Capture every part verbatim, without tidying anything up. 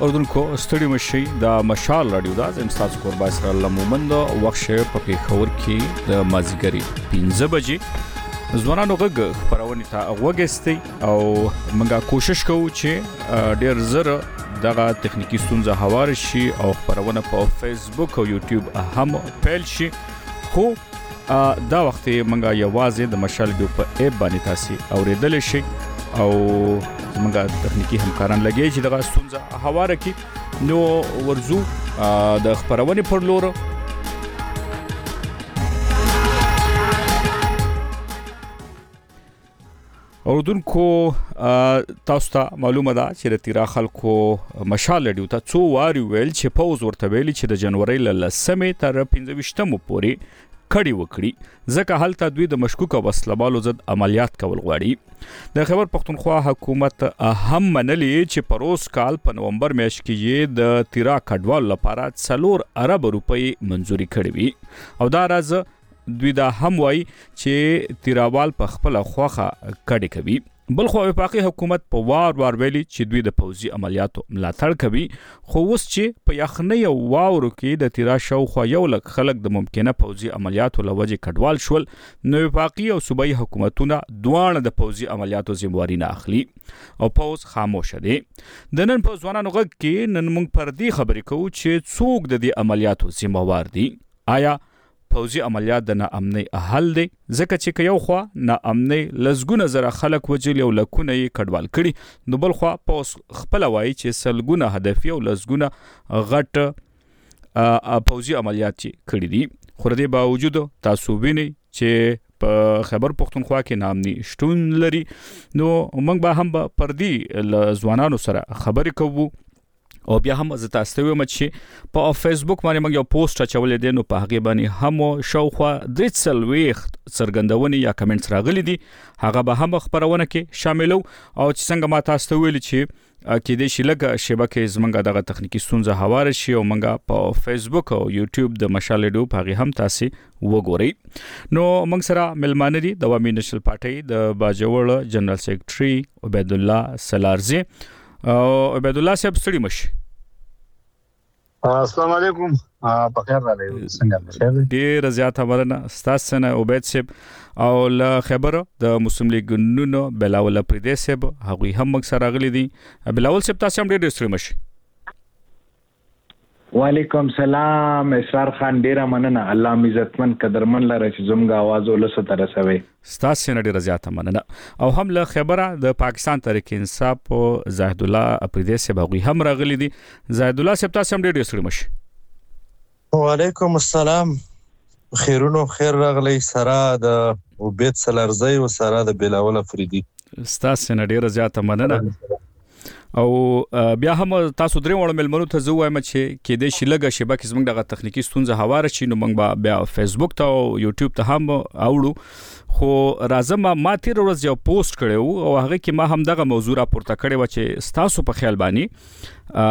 اوردونکو ستړي مشي د مشال رادیو دا زم تاسو قربا سره الله مومند وخت په پیښور کې د مازیګری پنځه بجې ځوانانو غږ خبرونه ته وګستي او موږ کوشش کوو چې ډیر زره دغه تخنیکی ستونزه هوار شي او خبرونه په فیسبوک او یوټیوب هم پیل شي خو دا وخت موږ یوازې د مشال ډیو په اپ باندې تاسو اوریدل شي او موږ تخنیکی همکاران لګي چې دغه ستونزه هوار کړي نو ورزو د خبرونه پر لور اوردونکو تاسو ته معلومه ده چې د تیرا خلکو مشال ډیو ته څو واری ویل چې پوز ورته ویل چې د جنوري ل لسمه تر پنځه ویشتمه پورې کړي وکړي ځکه هلته دوی د مشکوک وسلوالو ضد عملیات کول غواړي د خیبر پختونخوا حکومت هم منلي چې پروس کال په نومبر میاشت کې د تیرا کډوال لپاره څلور ارب روپۍ منزوري کړې وي او دا راز دوی دا هم وایي چې تیراوال په خپل خوخه کډي کوي بل خو وفاقي حکومت په وار وار ویلي چې دوی د پوځي عملیاتو ملاتړ کوي خو اوس چې په یخنۍ او واورو کې د تیرا شاوخوا یو لک خلک د ممکنه پوځي عملیاتو لوجه کډوال شول نو وفاقي او صوبایي حکومتونه دوه د پوځي عملیاتو ذمہواری نه اخلي او پوز خاموش دي د نن په ځوانانو غږ کې نن موږ پر دې خبرې کوو چې څوک د دې عملیاتو ذمہوار دي آیا پوځي عملیات د ناامنۍ حل دی ځکه چې یو خوا ناامنۍ لزګونه زره خلک وجل او لکونه یې کډوال کړي نو بل خوا پوس خپل وایي چې سلګونه هدفي او لزګونه غټ پوځي عملیات کړي دي خو د دې باوجود تاسو وینئ چې په خیبر پختونخوا کې ناامني شتون لري نو موږ به هم پر دې ځوانانو سره خبرې کوو او بیا هم زه تاسو ته وایم چې په فیسبوک باندې موږ یو پوسټ اچولې دي نو په هغه باندې هم شاوخوا درې څلوېښت څرګندونې یا کمنټس راغلي دي هغه به هم خبرونه کې شاملو او چې څنګه ما تاسو ته ویل چې کې د شلګه شبکې زمونږ دغه تخنیکی ستونزه هوار شي او موږ په فیسبوک او یوټیوب د مشال ډیو په هغه هم تاسو وګورئ نو موږ سره ملمانه دي د عوامي نېشنل پارټي د باجوړ جنرال سیکریټري عبید الله سلارزی او عبید الله صاحب ستړي مشي السلام علیکم په خیر راغلی څنګه ښه ډیر زیات خبرونه تاسو نه عبید صاحب او له خبره د مسلم لیگ نونو بلاول پردیس صاحب هغه هم موږ سره راغلي دي بلاول صاحب تاسو هم ډیر ستړي مشي وعلیکم سلام اسرار خان ډیر مننه الله عزتمن قدرمن لره چې زموږ आवाज ولسه ترسوي تاسو نه ډیر زیات مننه او هم له خبره د پاکستان تحریک انصاف او زاهد الله پردیس صاحب هغه هم راغلي دي زاهد الله صاحب تاسو هم ډیر ستړي مشي وعلیکم السلام خیرونو خیر راغلی سره د عبید سلارزی او سره د بلاول فریدی تاسو نه ډیر زیات مننه او بیا هم تاسو درې وړ ملمنو ته زه وایم چې کې د شلګه شبکې زموږ دغه تخنیکی ستونزه هوار شي نو موږ بیا فیسبوک ته او یوټیوب ته هم اوړو خو راځم ما تیر ورځ یو پوسټ کړو او هغه کې ما هم دغه موضوع راپورته کړی و چې تاسو په خیال باندې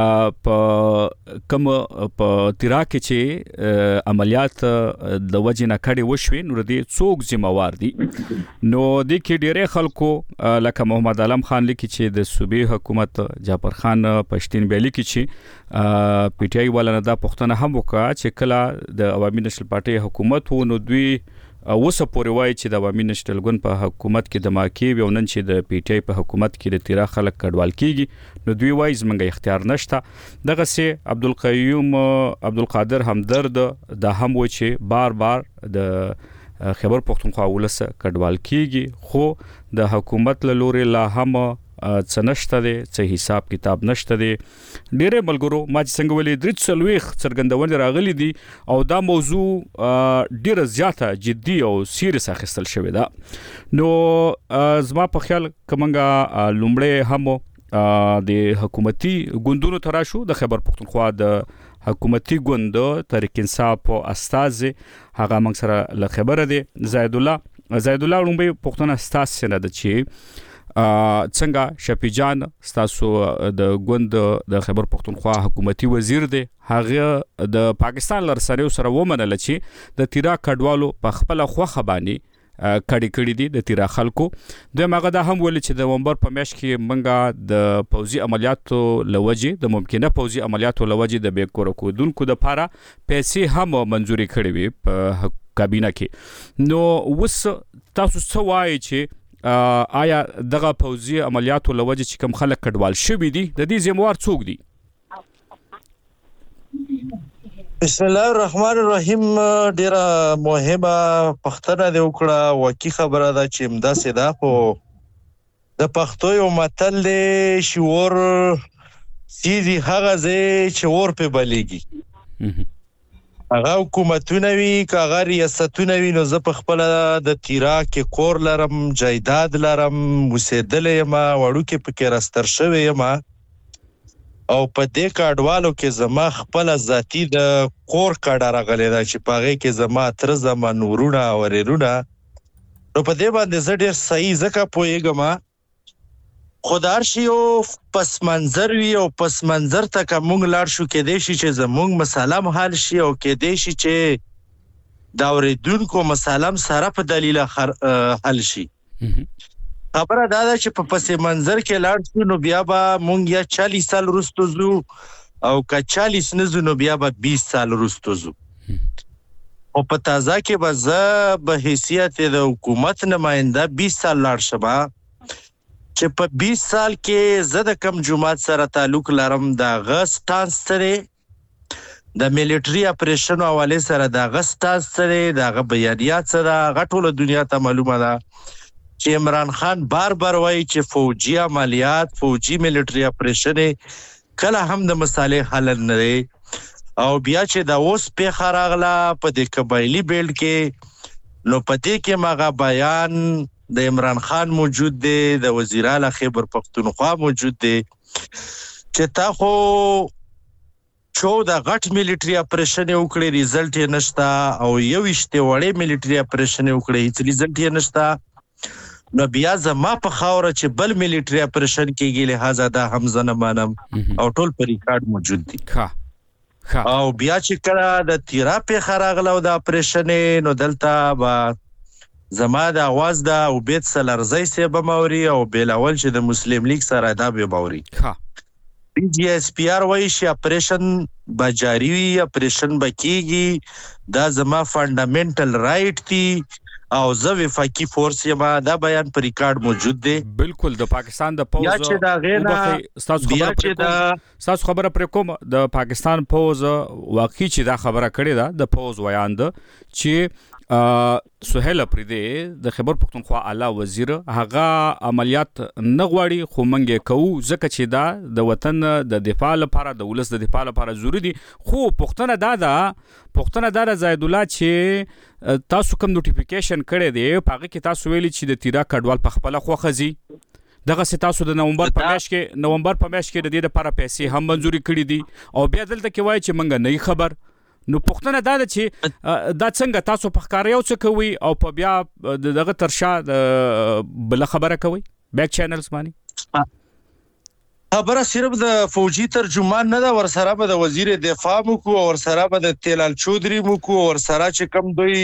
په کوم په تیرا کې چې عملیات د وجې نه کړي وشوي نو دې څوک ذمہوار دي نو د کې ډېرې خلکو لکه محمد علم خان لیکي چې د صوبې حکومت جعفر خان پښتين بیلی کې چې پی ټی آی والا نه دا پښتنه هم وکړه چې کله د عوامي نېشنل پارټي حکومت و نو دوی اوسه پورې وایي چې د عوامي نېشنل ګوند په حکومت کې د ماکی او نن چې د پی ټی آی په حکومت کې د تیرا خلک کډوال کیږي نو دوی وایي زمونږ اختیار نشته دغه سي عبدالقیوم عبدالقادر همدرد د هم و چې بار بار د خیبر پختونخوا ولسه کډوال کیږي خو د حکومت له لوري لا هم څه نشته دي څه حساب کتاب نشته دي ډېرې ملګرو ما چې څنګه ولې درې څلوېښت څرګندونې راغلي دي او دا موضوع ډېره زیاته جدي او سیریس اخیستل شوې ده نو زما په خیال که موږ لومړی هم د حکومتي ګوندونو ته راشو د خیبر پختونخوا د حکومتي ګوند تحریک انصاف او استازي هغه موږ سره له خبره دي زاهد الله زاهد الله لومړی پښتون استاذ سره د چې څنګه شفیع جان تاسو د ګوند د خیبر پختونخوا حکومتي وزیر دی هغه د پاکستان لرسره سره ومنل چې د تیرا کډوالو په خپل خوخه باندې کړي کړي دي د تیرا خلکو د ماغه دا هم ول چې د نومبر په میاشت کې منګه د پوزي عملیاتو لوجه د ممکنه پوزي عملیاتو لوجه د بیکور کودونکو د پاره پیسې هم منزوري کړي وي په کابینه کې نو وس تاسو څه وایي چې آیا دغه پوزي عملیاتو لوجه چې کوم خلک کډوال شوي دي د دې ذمہوار څوک دي؟ بسم الله الرحمن الرحیم. ډیره مهمه پښتنه دی وکړه وکی خبره ده چې مداسې ده خو د پښتو یو متل دی شعور سیدی هغه ځای چې اور په بلیږي هغه حکومتونه وي که هغه ریاستونه وي نو زه په خپله د تیرا کې کور لرم جایداد لرم اوسېدلی یم وړوکې پکې راستر شوی یم او په دې کډوالو کې زما خپل ذاتی د کور کډه راغلی ده چې په هغې کې زما تر زما نورونه او ورېرونه نو په دې باندې زه ډېر صحیح ځکه پوهېږم خو د هر شي یو پس منظر وي او پس منظر ته که موږ لاړ شو کیدای شي چې زموږ مسله هم حل شي او کیدای شي چې د اورېدونکو مسله هم سره په دلیله حل شي. خبره دا ده چې په پس منظر کې لاړ شو نو بیا به مونږ یا چالیس سال وروسته ځو او که چالیس نه ځو نو بیا به بیس سال وروسته ځو او په تازه کې به زه به حیثیت د حکومت نماینده بیس سال لاړ شم چې په بیس سال کې زه د کم جماعت سره تعلق لرم د هغه سټانس سره د میلیټري اپریشن حوالې سره د هغه سټانس سره د هغه بیانیات سره هغه ټوله دنیا ته معلومه ده چې عمران خان بار بار وایي چې فوجي عملیات فوجي میلیټري اپریشن کله هم د مسالې حل نه دی او بیا چې دا اوس پیښه راغله په دې قبایلي بیلډ کې نو په دې کې مغه بیان د عمران خان موجود دی د وزیر اعلی خیبر پختونخوا موجود دی چې تا خو چو دا غټ میلیټري اپریشن وکړي ریزلټ یې نشته او یو وشته وړې میلیټري اپریشن وکړي هیڅ ریزلټ یې نشته نو بیا زما په خاوره چې بل میلیټري اپریشن کېږي لہذا دا هم زه نه منم او ټول په ریکارډ موجود دي او بیا چې کله د تیرا پیښه راغله او د اپریشن نو دلته به زما د اواز د عبید سلرزی صاحب موري او بلاول چې د مسلم لیگ سره دا به موري پی جی اس پی آر وایي چې اپریشن به جاری وي اپریشن به کېږي دا زما فنډامنټل رائټ دی او زه وفاقي فورس یم دا بیان پر ریکارډ موجود دی بالکل د پاکستان د پوز یا چې دا غینا بیا چې دا تاسو خبره پر کوم د پاکستان پوز واقعي چې دا خبره کړې ده د پوز ویان ده چې سهیل اپریدی د خیبر پختونخوا اعلی وزیر هغه عملیات نه غواړي خو منګه کوو ځکه چې دا د وطن د دفاع لپاره د ولس د دفاع لپاره ضروری دي خو پښتنه دا ده پښتنه دا ده زید الله چې تاسو کوم نوټیفیکیشن کړی دی هغه کې تاسو ویلي چې د تیرا کډوال په خپل خوخزي دغه سي تاسو د نومبر په میاشت کې نومبر په میاشت کې د دې لپاره پیسې هم منزوري کړې دي او بیا دلته کې وایي چې منګه نه خبر نو پښتنه دا ده چې دا څنګه تاسو په ښکار یو څه کوي او په بیا دغه ترشا بل خبره کوي بیک چینلز باندې خبره صرف د فوجي ترجمان نه ده ورسره به د وزیر دفاع مو کو ورسره به د تیلال چودري مو کو ورسره چې کم دوی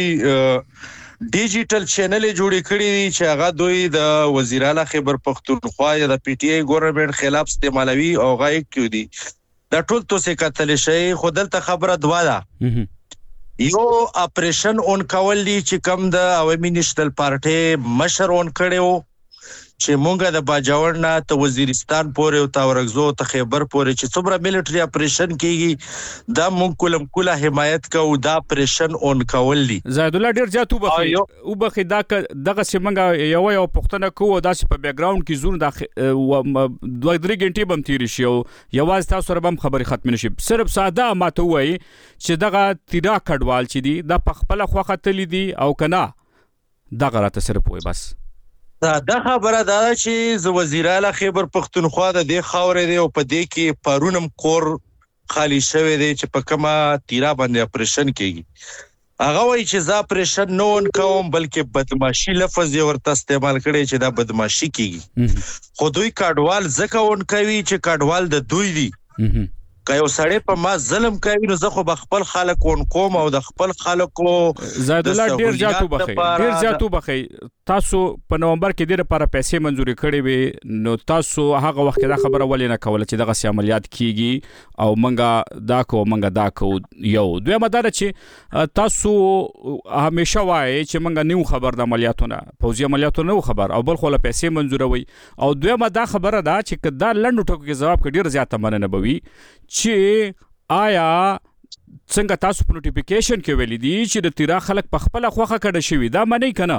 ډیجیټل چینل جوړې کړي چې هغه دوی د وزیر اعلی خیبر پختونخوا یا د پی ټی آی ګورنمنت خلاف استعمالوي او غایق کیو دي دا ټول توسه کتل شي خو دلته خبره دوا ده یو اپریشن اون کول دي چې کم د عوامي نشنل پارټي مشر اون کړو چې مونږه د باجوړ نه ته وزیرستان پورې او تا ورغزو ته خیبر پورې چې څومره میلیټري اپریشن کیږي دا مونږ کولم کوله حمایت کوو دا اپریشن اون کول دي زید الله ډیر جاتو بخي او بخي دا دغه سیمنګ یو یو پښتنه کوو داسې په بیک گراوند کې زون د دوه درې غنټې بم تیر شي او یواز تاسو سره بم خبري ختم نشي صرف ساده ماته وای چې دغه تیرا کډوال چې دي دا په خپل خوخه تل دي او کنه دغه راته صرف وای بس دا خبره دا چې ز وزیر اعلی خیبر پختونخوا د دې خاورې دی او په دې کې پرونم کور خالی شوی دی چې په کومه تیرا باندې اپریشن کیږي هغه وایي چې زه اپریشن نه ون کوم بلکې بدمعشي لفظ یې ورته استعمال کړي چې دا بدمعشي کیږي خو دوی کډوال ځکه ون کوي چې کډوال د دوی دي که یو سړی په ما ظلم کوي نو زه خو به خپل خلک ون کوم او د خپل خلکو زاید الله ډیر زیاتو بخي ډیر زیاتو بخي تاسو په نومبر کې ډیره لپاره پیسې منزوري کړې وي نو تاسو هغه وخت دا خبره ولې نه کوله چې دغه سي عملیات کیږي او منګه دا کو منګه دا کو یو دوی مدار چې تاسو همیشه وایي چې منګه نیو خبر د عملیاتونه فوزي عملیاتونه نو خبر او بل خو له پیسې منزوروي او دوی مدا خبره دا چې دا لنډو ټکو کې جواب کې ډیر زیاته مننه بوي چې آیا څنګه تاسو په نوټیفیکیشن کې ویلي دي چې د تیرا خلک په خپل خوخه کړه شوی دا معنی کنه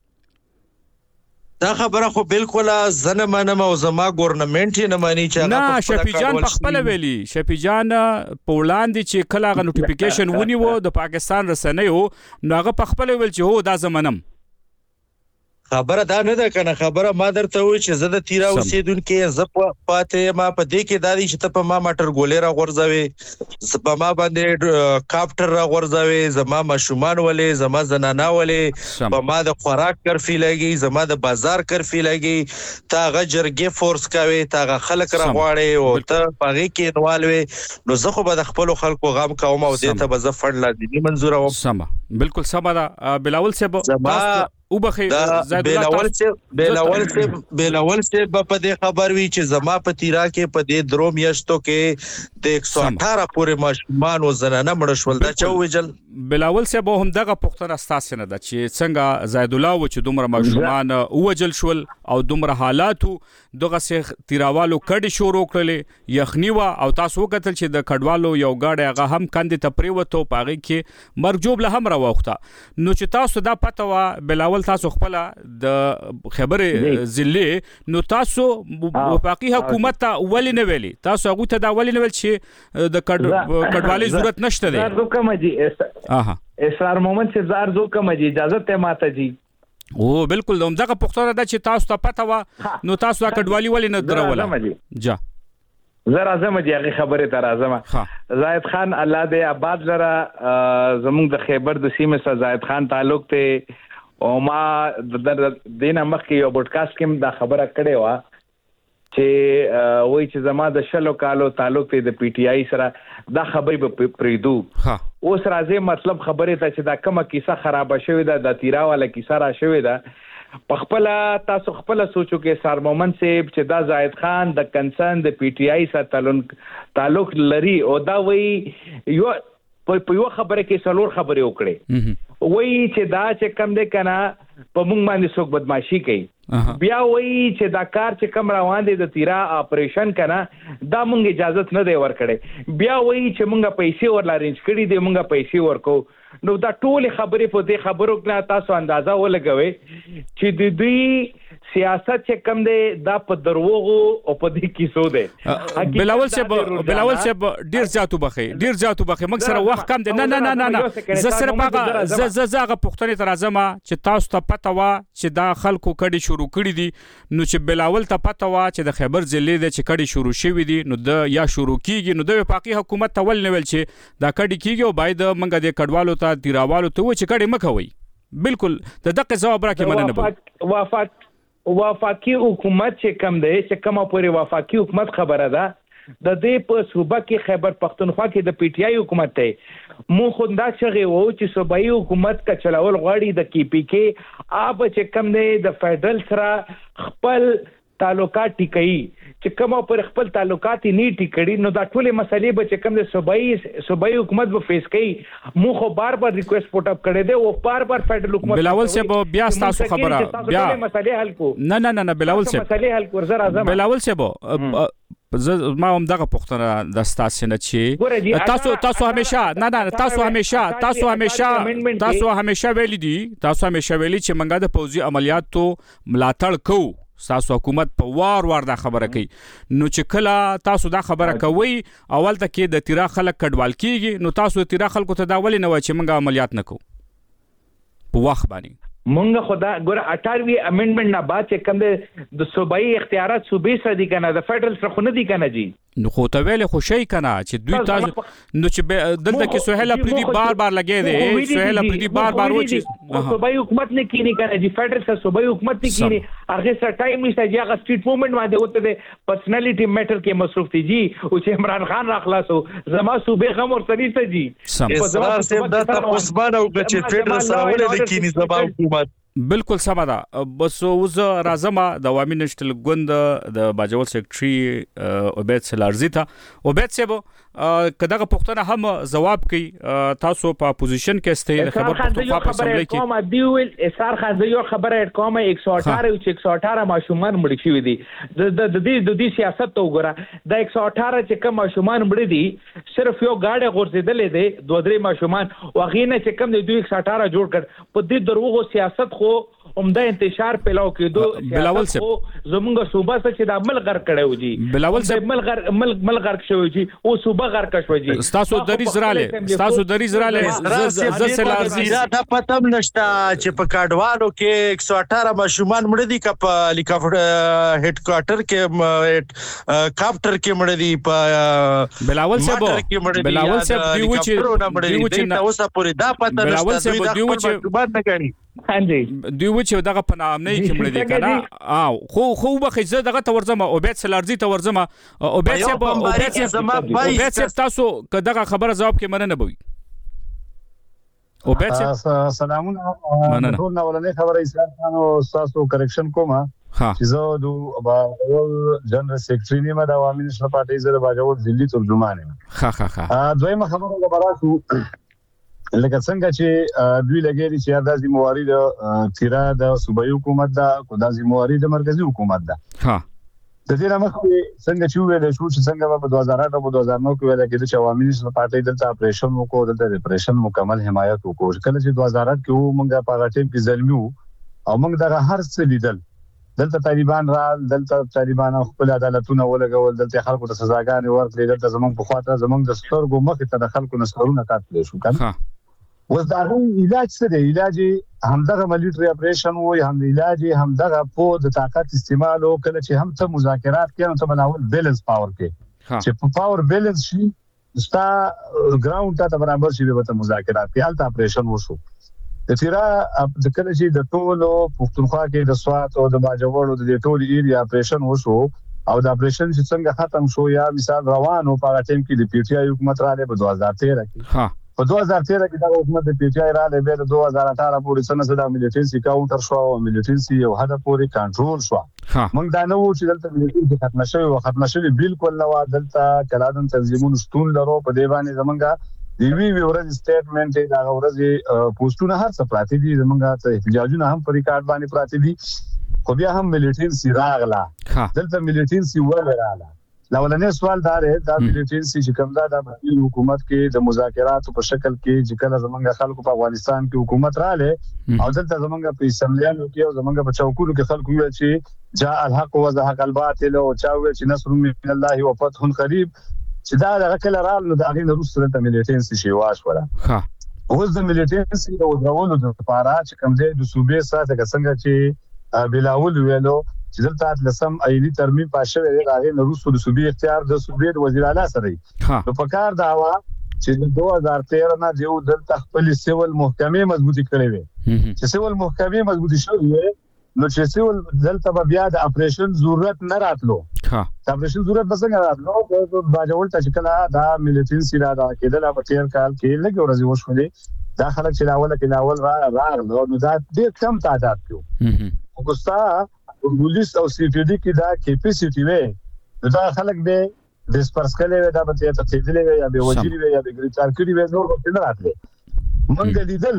دا خبره خو بالکل زنه منم او زما ګورنمنت نه مانی چې نه شفیع جان په خپل ویلي شفیع جان په وړاندې چې کله غو نوټیفیکیشن ونیو د پاکستان رسنیو نو هغه په خپل ویل چې هو دا زمنم خبره دا نه ده کنه خبره ما درته وی چې زه د تیرا اوسیدونکو ز پاتې ما په دې کې دادی چې ته په ما مټر ګولې را غورځوي ز په ما باندې کاپټر را غورځوي زما مشومان ولې زما زنانا ولې په ما د خوراک کرفي لګي زما د بازار کرفي لګي تا غجرګي فورس کوي تا غ خلک را غواړي او ته پغې کې انوالوي نو زه خو به د خپل خلکو غم کوم او دې ته به زه فند لازمي منزور اوم سم بالکل سم دا بلاول صاحب او بخي زاید الله تاسو بلاول سے بلاول سے په دې خبر وی چې زما په تیرا کې په دې درو میاشتو کې د ایک سو اٹھارہ پورې ماشومان او زنانه مړ شول دا چا ویل بلاول سے به هم دغه پختنه استاسه نه د چې څنګه زاید الله و چې دومره ماشومان اوجل شول او دومره حالاتو دغه سه تیراوالو کډي شروع کړل یخنی وا او تاسو وکتل چې د کډوالو یو گاډي هغه هم کاندې تپریوته پاغي کې مرجوب له هم راوخته نو چې تاسو دا پته وا بلاول تاسو خپل د خبره ضلع نو تاسو وفاقي حکومت ته ولې نه ویلي تاسو هغه ته دا ولې نه ویل چې د کډوالي ضرورت نشته دی زارزو کوم جی اها اسرار مومن سے زارزو کوم جی اجازه ته ماته جی او بالکل دغه پښتنه د چې تاسو ته پته وا نو تاسو کډوالي ولې نه دروله جا زه راځم چې هغه خبره ته راځم زاید خان الله دې آباد لره زموږ د خیبر د سیمه سره زاید خان تعلق ته او ما د دینه مخکې یو پودکاسټ کې دا خبره کړې و چې وای چې زما د شلو کالو تعلق ته د پی ټی آی سره دا خبرې په پریدو اوس راځي مطلب خبره ته چې دا کومه کیسه خراب شوې ده د تیرا والا کیسه را شوې ده په خپل تاسو خپل سوچو کې سار مومن سیب چې دا زاید خان د کنسرن د پی ټی آی سره تعلق لري او دا وای یو په یو خبره کې څلور خبرې وکړي وای چې دا چې کم دې کنه په موږ باندې څوک بدمعشي کوي بیا وای چې دا کار چې کم روان دي د تیرا اپریشن کنه دا موږ اجازه نه دی ورکړي بیا وای چې موږ پیسې ورل ارینج کړي دي موږ پیسې ورکو نو دا ټول خبرې په دې خبرو کې تاسو اندازا ولګوي چې د دې سیاست چې کم دی دا په دروغو او په دې کیسو دی بلاول صاحب بلاول صاحب ډیر زیاتو بخي ډیر زیاتو بخي موږ سره وخت کم دی نه نه نه نه ز سره هغه ز زغه پښتنې تر ازمه چې تاسو ته پته وا چې دا خلکو کډي شروع کړي دي نو چې بلاول ته پته وا چې د خیبر ضلع د چې کډي شروع شوی دي نو د یا شروع کیږي نو د وفاقي حکومت ته ول نه ویل چې دا کډي کیږي او باید موږ د کډوالو ته تیراوالو ته و چې کډي مکوي بالکل د دغه جواب راکې مننه وفاق وفاقي حکومت چې کم دی چې کومه پورې وفاقي حکومت خبره ده د دې په صوبه کې خیبر پختونخوا کې د پی ټی آی حکومت ته مو خوندا چغه وو چې صوبایي حکومت کا چلاول غواړي د کی پی کې اپ چې کم دی د فدرل سره خپل تعلقات ټیکي چې کومه پر خپل تعلقات نه ټیکړي نو دا ټولې مسلې به چې کوم د صوبایي صوبایي حکومت به فیس کوي مو خو بار بار ریکوست پټ اپ کړي دي او بار بار فدرل حکومت بلاول صاحب بیا تاسو خبره بیا مسلې حل کو نه نه نه بلاول صاحب مسلې حل کو زرا اعظم بلاول صاحب ما هم دغه پښتنه د ستاسو نه چی تاسو تاسو همیشه نه نه تاسو همیشه تاسو همیشه تاسو همیشه ویلي دي تاسو همیشه ویلي چې منګه د پوځي عملیاتو ملاتړ کوو تاسو حکومت په وار وار دا خبره کوي نو چې کله تاسو دا خبره کوي اول ته کې د تیرا خلک کډوال کیږي نو تاسو تیرا خلکو ته دا ولې نه وای چې موږ عملیات نکو په وخت باندې مونږ خدا ګور اٹھارہویں امندمنت نه بعد چې کوم د صوبایي اختیارات صوبې سره دي کنه د فدرل سره خو نه دي کنه جی نو خو ته ویل خو شي کنه چې دوی تاسو نو چې دلته کې سهیل افریدي بار بار لګي دي سهیل افریدي بار بار و چې صوبایي حکومت نه کینی کنه چې فدرال کا صوبایي حکومت نه کینی هغه سره ټایم نشته چې هغه سټریټ موومېنټ باندې وته د پرسنالټي میټر کې مصروف دي جی او چې عمران خان راخلاصو زما صوبې غم ور سړي ته جی اصرار سیم دا تاسو باندې او چې فدرال سره ولې کینی زما حکومت بالکل سم ده بس اوس راځم د عوامي نشټل ګوند د باجوړ سیکریټري عبید سلارزی ته عبید صاحب کداغه پښتنه هم جواب کوي تاسو په پوزیشن کې استئ خبر پښتونخوا په اسمبلی کې کوم دی ویل اسار خان یو خبره کومه یک سو اٹھارہ او یک سو اٹھارہ ماشومان مړ شوی دي د د دې د دې سیاست ته وګوره د یک سو اٹھارہ چې کوم ماشومان مړ دي صرف یو گاډه غورځیدلې دي دوه درې ماشومان واغینه چې کوم د یک سو اٹھارہ جوړ کړ په دې دروغو سیاست خو عمده انتشار پیلاو کېدو بلاول صاحب زمونږ صوبه چې د عمل غر کړو جی بلاول صاحب مل غر مل مل غر شوی جی او صوبه غر کښو جی تاسو دریز رااله تاسو دریز رااله ز سلارزی دا پتم نشتا چې په کاډوالو کې یک سو اٹھارہ ماشومان مړ دي کپ هلیکاپټر هډ کوارټر کې کاپټر کې مړ دي په بلاول صاحب بلاول صاحب دیو چې دیو چې اوسه پوری دا پته نشته دوی د خپل باندې نه غني هانجی دوی چې دغه په نام نه کې مړ دي کنه او خو خو به زه دغه تورزم او بیت سلارزی تورزم او بیت صاحب او بیت صاحب تاسو کداغه خبره جواب کې مننه بوي او بیت صاحب سلامونه ټول نو ولنې خبره اسلام خان او تاسو کریکشن کومه چې زه د باجوړ جنرال سیکریټری نیمه د عوامي نشنل پارټي زره باجوړ ضلعي ترجمان یم ها ها ها دویمه خبره د براسو لکه څنګه چې دوی لګیږي چې دا ذمہواری د تیرا د صوبایي حکومت دا کو دا ذمہواری د مرکزی حکومت دا ها د دې نامه څنګه چې ویل شو چې څنګه په دوه هزار اته او دوه هزار نو کې ویل کېده چې عوامي نشنل پارټي دلته اپریشن وکړو دلته ریپریشن مکمل حمایت وکړو کله چې دوه هزار اته کې و موږ په هغه ټیم کې ظلمي او موږ دغه هر څه لیدل دلته طالبان را دلته طالبان خپل عدالتونه ولګول دلته خلکو ته سزاګانې ورکړي دلته زمونږ په خاطر زمونږ د سترګو مخ ته د خلکو نسرونه کاټل شو کنه وز دا علاج څه دی علاج همدغه ملټری اپریشن وي هم علاج همدغه په د طاقت استعمال او کله چې هم ته مذاکرات کوي ته بناول بیلنس پاور کې چې په پاور بیلنس شي ستا ګراوند ته برابر شي به ته مذاکرات کوي الته اپریشن وشو د تیرا د کله چې د ټولو پښتونخوا کې د سوات او د باجوړ د ټولو ایریا اپریشن وشو او د اپریشن چې څنګه ختم شو یا مثال روانو په ټیم کې د پی ټی آی حکومت را لې په دوه هزار تیرہ کې ها په دوه هزار تیرہ کې د حکومت د پی ټی آی را لې به د دوه هزار اٹھارہ پورې سنه سره ملیټنسي کاونټر شو او ملیټنسي یو هدا پورې کنټرول شو موږ دا نه و چې دلته ملیټنسي ختم شوی او ختم شوی بالکل نو دلته کلادن تنظیمونو ستون لرو په دی باندې زمونږه دی وی وی ورځ سټیټمنټ دا ورځ پوسټونه هر څه پراته دي زمونږه ته احتجاجونه هم پر ریکارډ باندې پراته دي خو بیا هم ملیټنسي راغله دلته ملیټنسي ول راغله لولنې سوال دا دی دا ملیټنسي چې کوم دا د حکومت کې د مذاکراتو په شکل کې چې کله زمونږ خلکو په افغانستان کې حکومت رااله او دلته زمونږ په اسمبلیانو کې او زمونږ په چوکونو کې خلکو ویل چې جاء الحق وزهق الباطل او چا ویل چې نصر من الله وفتح قریب چې دا د کله رال نو د اغین روس د ملیټنسي شی واش ولا ها اوس د ملیټنسي د وډرولو د لپاره چې کوم ځای د صوبې سره څنګه چې بلاول ویلو چې دلته لسم ایلی ترمیم پاشه ویل راغی نو روس د صوبې اختیار د صوبې د وزیر اعلی سره نو په کار دا وا چې د دوه هزار تیرہ نه دیو دلته خپل سیول محکمې مضبوطی کړې وي چې سیول محکمې مضبوطی شوې نو چې سیول دلته بیا د اپریشن ضرورت نه راتلو ها د اپریشن ضرورت بس نه راتلو د باجوړ ته شکل دا ملیټنسي را دا کېدل په تیر کال کې لږ ورځې وشولې دا خلک چې لاول کې لاول را راغلو نو دا ډېر کم تعداد کې وګستا پولیس او سی پی ډی کې دا کیپیسټی وي دا خلک به ډیسپرس کړي دا به ته تېدلې یا به وجیری وي یا به ګریټار کړي وي نور څه نه راتله مونږ لیدل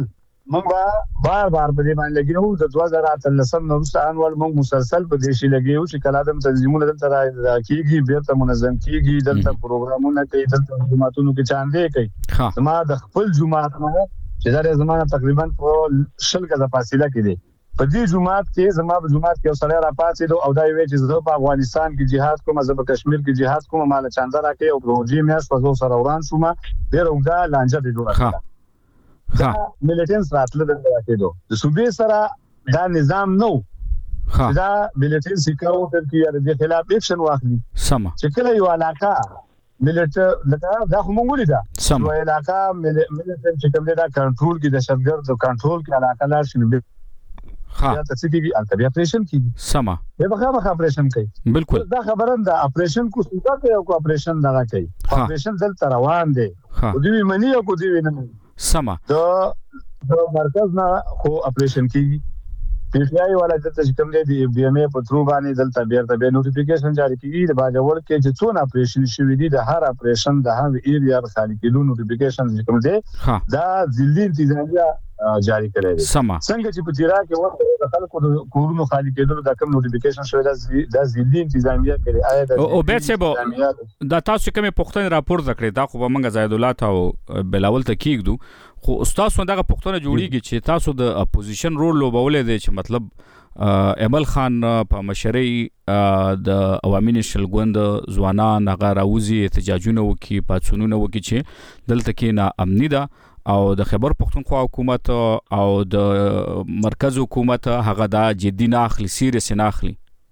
مونږ بار بار په دې باندې لګیو د دوه هزار اته لسم نو انوال مونږ مسلسل په دې شي لګیو چې کلادم تنظیمونه دلته راکېږي بیرته منظم کیږي دلته پروګرامونه کوي دلته جماعتونو کې چاندې کوي ما د خپل جماعت نه چې دا زمانه تقریبا په شل غزه فاصله کې دي په دې جماعت کې زما په جماعت کې اوسره را پاتې او دا وی چې زه په افغانستان کې جهاد کوم زه په کشمیر کې جهاد کوم مال چاندا راکې او پروژې میاش په زو سره وران شوم ډېر اوږده لانجه دی جوړه کړه ها ملیټنس راتله د راکېدو د صوبې سره دا نظام نو دا ملټنسي کاو تر کې د خلاف اکشن واخلي سم چې کله یو علاقه ملټ لکه دا خو مونږ لیدا سم یو علاقه ملټن چې کوم دا کنټرول کې د شتګر د کنټرول کې علاقه لار شنو ها تاسو کې انتبه اپریشن کې سم به بخا اپریشن کوي بالکل دا خبره ده اپریشن کو څنګه کوي او اپریشن دا کوي اپریشن دلته روان دي او دوی منی او کو دوی نه سم دا مرکز نه خو اپریشن کوي پی ټی آی والا دلته چې کوم دی بی ام ای په ترو باندې دلته بیرته به نوټیفیکیشن جاری کیږي د باجوړ کې چې څونه اپریشن شوی دي د هر اپریشن د هم ایریا خالي کېدو نوټیفیکیشن چې کوم دی دا ځلې انتظامیه جاری کړی سم څنګه چې په تیرا کې وخت د خلکو د کورونو خالي کېدو د کوم نوټیفیکیشن شوی دا د ځلې انتظامیه کړی آیا او به څه دا تاسو کومه پښتون راپور ذکر دا خو به منګه زید الله ته بلاول ته کېږو خو استاد څنګه پښتون جوړیږي چې تاسو د اپوزیشن رول لوبولې دي چې مطلب امل خان په مشرۍ د عوامي نشل ګوند ځوانان هغه راوځي احتجاجونه وکي پاتسونونه وکي چې دلته کې نا امني ده او د خیبر پختونخوا حکومت او د مرکز حکومت هغه دا جدي نه اخلي سیریس نه اخلي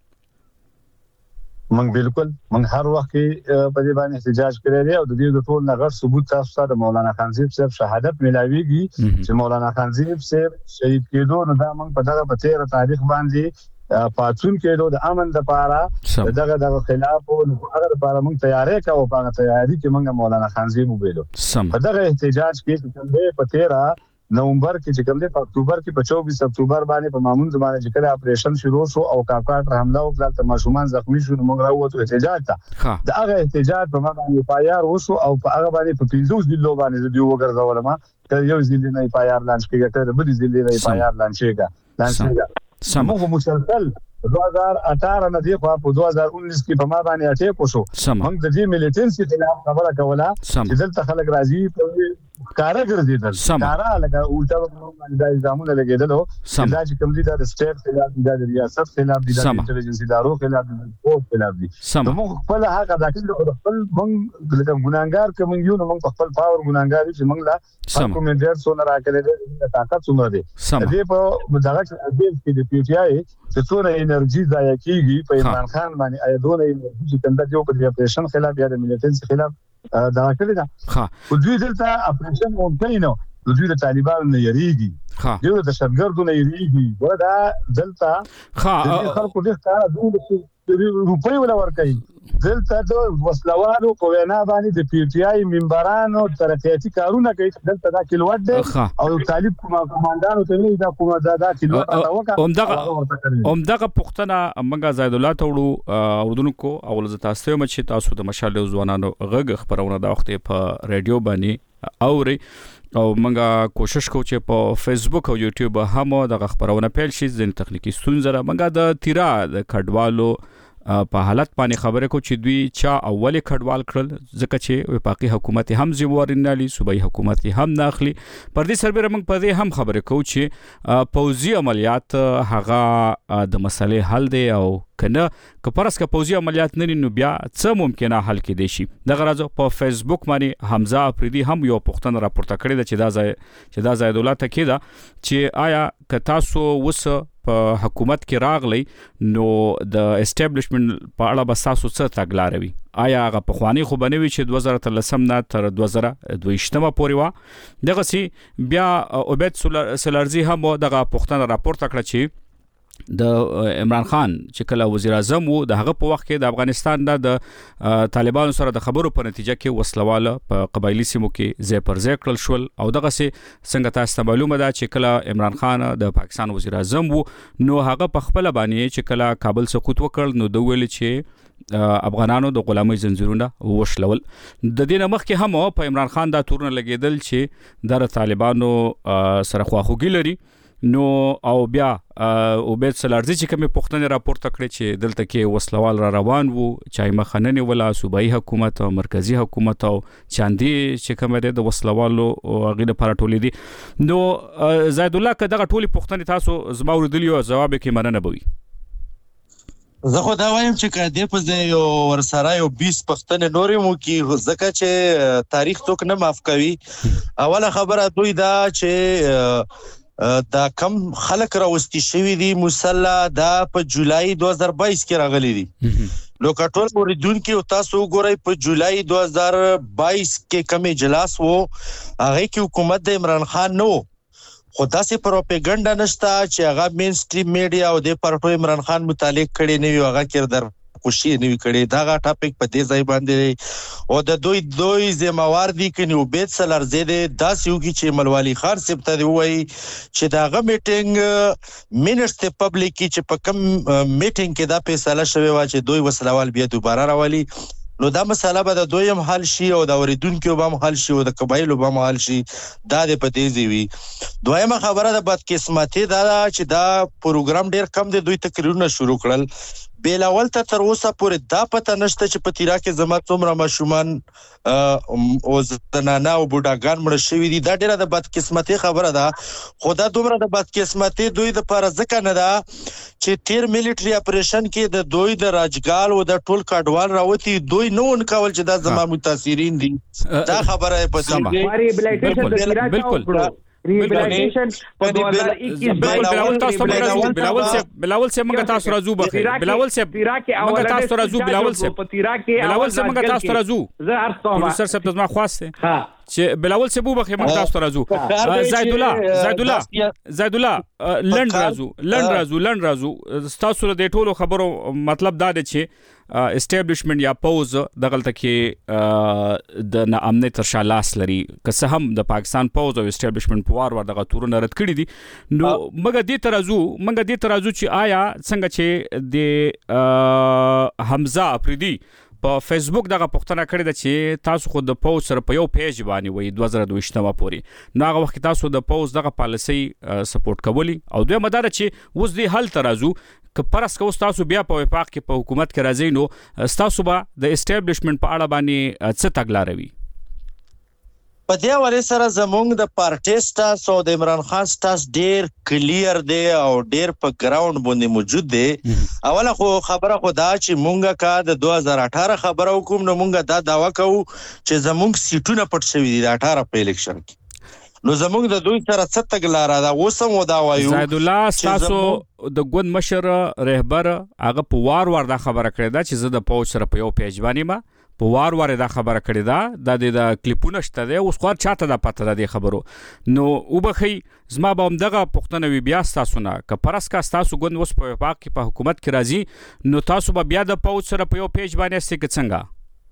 من بالکل من هر وخت په دې باندې احتجاج کړی دی او د دې د ټول نغړ ثبوت تاسو ته د مولانا خانزیب صاحب شهادت ملاويږي چې مولانا خانزیب صاحب شهید کېدو نو دا من په دغه په تیر تاریخ باندې پاتون کېدو د امن د پاره دغه دغه خلاف او هغه لپاره موږ تیاری کوو په تیاری کې موږ مولانا خانزیب وبېلو په دغه احتجاج کې چې په تیر نومبر کې چې کوم دی په اکتوبر کې په چوبیس اکتوبر باندې په مامون زمانه چې کله اپریشن شروع شو او کاکاټ حمله وکړه تر ماشومان زخمی شو نو موږ راووتو احتجاج ته دا هغه احتجاج په باندې پایار وشو او په هغه باندې په پنځوس ځلو باندې دی وګرځول ما ته یو ځل نه پایار لانچ کېږي ته بل ځل نه پایار لانچ کېږي لانچ کېږي سمو مسلسل دو هزار اٹھارہ نه دی خو په دو هزار انیس کې په ما باندې اٹیک وشو موږ د دې ملیټنسي خلاف خبره کوله چې دلته خلک راځي په کارا ګرځیدل کارا لکه الټا باندې د الزامونه لګیدل دا چې کوم دي د سټیټ خلاف دي د ریاست خلاف دي د انټيليجنس ادارو خلاف دي د پولیس خلاف دي موږ خپل حق ادا کړو خپل موږ لکه ګناګار کوم یو نو موږ خپل پاور ګناګار چې موږ لا کومندر سونه راکړل د طاقت څومره دي دې په دغه کې د پی ټی آی چې څونه انرژي ضایع کیږي په عمران خان باندې ایدونه انرژي چې کنده یو په اپریشن خلاف یا د ملیټنسي خلاف دا کړی دا خو دوی دلته اپریشن مونږ نه نو دوی د طالبانو نه یریږي دوی د شتګردو نه یریږي وردا دلته ها خلکو د ښکارا دوی روپۍ ولا ورکړي دلته د وسلوالو په وینا باندې د پی ټی آی ممبرانو ترقیاتي کارونه کوي دلته دا کلوټ دی او طالب کوماندانو ته دا کوم دا دا کلوټ راوکا همدغه همدغه پښتنه منګه زید الله ته وړو اردوونکو او لزه تاسو مچ تاسو د مشال ځوانانو غږ خبرونه د وخت په ریډیو باندې اوري او منګه کوشش کوو چې په فیسبوک او یوټیوب هم د خبرونه پیل شي ځین تخنیکی ستونزې را منګه د تیرا د کډوالو په حالت باندې خبره کو چې دوی چا اول کډوال کړل ځکه چې وفاقي حکومت هم ذمہوار نه لري صوبایي حکومت هم نه اخلي پر دې سربېره موږ په دې هم خبره کو چې پوځي عملیات هغه د مسلې حل دی او کنه کپرس کا پوځي عملیات نه نو بیا څه ممکنه حل کېدي شي دغه راځو په فیسبوک باندې حمزه افریدي هم یو پښتنه راپورته کړی د چې دا ځای چې دا ځای دولت کې دا چې آیا ک تاسو وس په حکومت کې راغلی نو د اسټابلیشمنت په اړه به تاسو څه تګلاروي آیا هغه په خواني خو بنوي چې دوه زره اتلسم نه تر دوه زره دوه شتمه پورې وا دغه سي بیا عبید سلارزي هم دغه پښتنه راپورته کړ چې د عمران خان چې کله وزیر اعظم وو د هغه په وخت کې د افغانستان د طالبانو سره د خبرو په نتیجه کې وسلواله په قبایلی سیمو کې ځای پر ځای کړل شول او دغه سي څنګه تاسو معلومه ده چې کله عمران خان د پاکستان وزیر اعظم وو نو هغه په خپل باندې چې کله کابل سقوط وکړ نو د ویل چې افغانانو د غلامۍ زنجیرونه وشلول د دې مخکې هم په عمران خان دا تورن لګیدل چې د طالبانو سره خواخوږي لري نو او بیا عبید سلارزي چې کومه پښتنه راپورته کړې چې دلته کې وسلوال را روان وو چای مخننه ولا صوبایي حکومت او مرکزی حکومت او چاندي چې کومه د وسلوالو غیر لپاره ټولې دي نو زید الله کداغه ټولي پښتنه تاسو زما ورودلی او جواب کې مننه بوي زه خو دا وایم چې کله په ځای یو ورسره یو بیس پښتنه نورې مو کې ځکه چې تاریخ څوک نه معاف کوي اوله خبره دوی دا چې دا کم خلک راوستي شوی دي مسلح دا په جولای دو هزار باییس کې راغلي دي نو کټول اوریدونکو تاسو وګورئ په جولای دو هزار باییس کې کوم اجلاس وو هغه کې حکومت د عمران خان نو خدا سي پروپاګاندا نشتا چې هغه مین سټریم میډیا او د پارټو عمران خان متعلق کړي نه وي هغه کردار خوشي نه وی کړي دا ټاپک په دې ځای باندې او د دوی دوی زموار دي کې نو بیت سلر زیده داس یو کې چې ملوالي خان سپته دی وای چې دا غ میټینګ منسټر پبلک چې په کم میټینګ کې دا فیصله شوی و چې دوی وسلوال بیا دوباره راولي نو دا مسله به د دویم حل شي او د اوریدونکو به حل شي او د قبایلو به حل شي دا د پدې زیوی دویمه خبره د بدقسمتي دا چې دا پروګرام ډیر کم دی دوی تقریرونه شروع کړل بیلاول ته تر اوسه پورې دا پته نشته چې په تیرا کې زما څومره ماشومان او زنانه او بوډاګان مړ شوي دي دا ډیره د بدقسمتي خبره ده خدا دومره د بدقسمتي دوی د پاره ځکه نه ده چې تیر میلیټري اپریشن کې د دوی د راجګال او د ټول کډوال راوتی دوی نه ون کول چې دا زما متاثرین دي دا خبره په دې بالکل ریبلیټیشن په دوه هزار اکیس بلاول تاسو راځو بلاول سے بلاول سے موږ تاسو راځو بخیر بلاول سے موږ تاسو راځو بلاول سے بلاول سے موږ تاسو راځو زه ارز کوم سر سب تاسو ما خواسته ها چې بلاول سے بو بخیر موږ تاسو راځو زید الله زید الله زید الله لند راځو لند راځو لند راځو تاسو د ټولو خبرو مطلب دا دی چې اسټابلیشمنت یا پوز دغلته کې د ناامنۍ تر شا لاس لري که څه هم د پاکستان پوز او اسټابلیشمنت په وار ور دغه تورونه رد کړي دي نو مګه دې ترازو مګه دې ترازو چې آیا څنګه چې د حمزه افریدي په فیسبوک دغه پوښتنه کړې ده چې تاسو خو د پوز سره په یو پیج باندې وایي دوه زره دوه شتمه پورې نو هغه وخت تاسو د پوز دغه پالیسي سپورټ کولی او دوی مدار چې اوس دی حل ترازو که پرس کو تاسو بیا په وفاق کې په حکومت کې راځي نو تاسو به د اسټابلیشمنت په اړه باندې څه تګلاروي په دې وری سره زمونږ د پارټي سټاس او د عمران خان سټاس ډیر کلیر دی او ډیر په ګراوند باندې موجود دی اوله خو خبره خو دا چې مونږه کا د دوه هزار اټھارہ خبره وکوم نو مونږه دا داوا کوو چې زمونږ سیټونه پټ شوی دي د اټھارہ په الیکشن کې نو زمونږ د دوی سره څه تګلاره دا اوسم ودا وایو زید الله تاسو د ګوند مشر رهبر هغه په وار وار دا خبره کړې ده چې زه د پوج سره په یو پیج باندې ما په وار وار دا خبره کړې ده د د کلیپونه شته ده اوس خو چاته دا پته ده د خبرو نو وبخي زما به هم دغه پښتنه وی بیا تاسو نه ک پرس کا تاسو ګوند اوس په وفاق کې په حکومت کې راځي نو تاسو به بیا د پوج سره په یو پیج باندې ستګ څنګه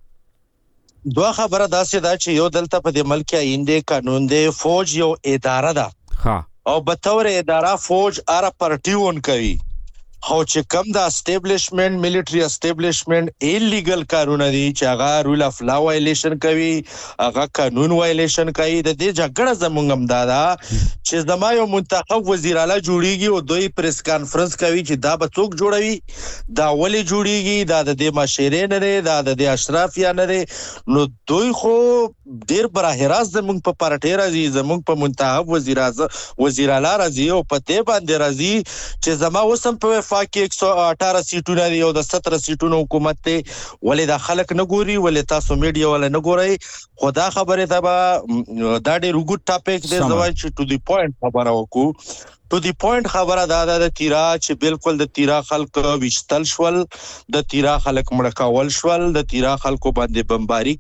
دوه خبره داسې ده چې یو دلته په دې ملک آئینده قانون دی فوج یو اداره ده ها او به تور اداره فوج اره پارټیون کوي خو چې کم د اسټابلیشمنت میلیټري اسټابلیشمنت ایلیګل کارونه دي چې هغه رول اف لا وایلیشن کوي هغه قانون وایلیشن کوي د دې جګړه زمونږ هم دادا چې زما یو منتخب وزیر اعلی جوړیږي او دوی پریس کانفرنس کوي چې دا به څوک جوړوي دا ولې جوړیږي دا د دې مشورې نه لري دا د دې اشرافیا نه لري نو دوی خو ډیر براه راست زمونږ په پارټي راځي زمونږ په منتخب وزیر اعظم وزیر اعلی راځي او په دې باندې راځي چې زما وسم په فاکي ایک سو اٹھارہ سیټونه دی او د ستر سیټونو حکومت ته ولې د خلک نه ګوري ولې تاسو میډیا ولې نه ګوري خدا خبره ده دا ډېر وګټ ټاپک دی زوای چې ټو دی پوینټ خبره وکړو ټو دی پوینټ خبره دا ده د تیرا چې بالکل د تیرا خلک وشتل شول د تیرا خلک مړ کول شول د تیرا خلکو باندې بمباری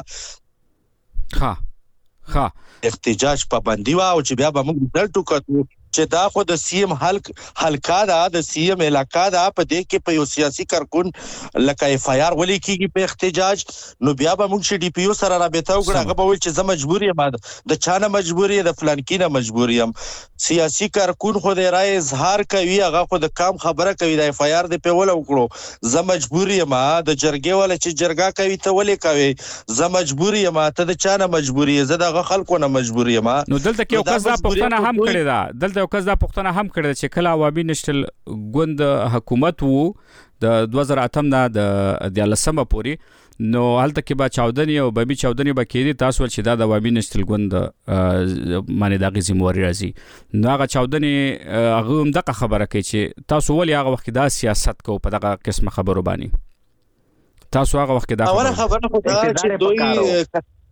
کېده ها ها احتجاج پابندي وا او چې بیا به موږ دلته کوو چې دا خو د سی ام حلق حلقا دا د سی ام علاقہ دا په دې کې په یو سیاسي کارکون لکه اف آی آر ولې کیږي په احتجاج نو بیا به موږ چې ډي پی او سره رابطه وکړو هغه به ویل چې زه مجبور یم د چانه مجبور یم د فلان کینه مجبور یم سیاسي کارکون خو د رائے اظهار کوي هغه خو د کام خبره کوي د اف آی آر د په ول وکړو زه مجبور یم د جرګې ول چې جرګه کوي ته ولې کوي زه مجبور یم ته د چانه مجبور یم زه دغه خلکو نه مجبور یم نو دلته کې یو کس دا پښتنه هم کړی دا دلته یو کس دا پښتنه هم کړی چې کله عوامي نشټل ګوند حکومت وو د دوه زره اتم نه د دیالسمه پوری نو هلته کې با چاودنی او بمی چاودنی با کېدی تاسو چې دا د عوامي نشټل ګوند باندې د غزي موري راځي نو هغه چاودنی هغه هم دغه خبره کوي چې تاسو ولې هغه وخت دا سیاست کو په دغه قسمه خبرو باندې تاسو هغه وخت دا اوله خبره خو دا چې دوی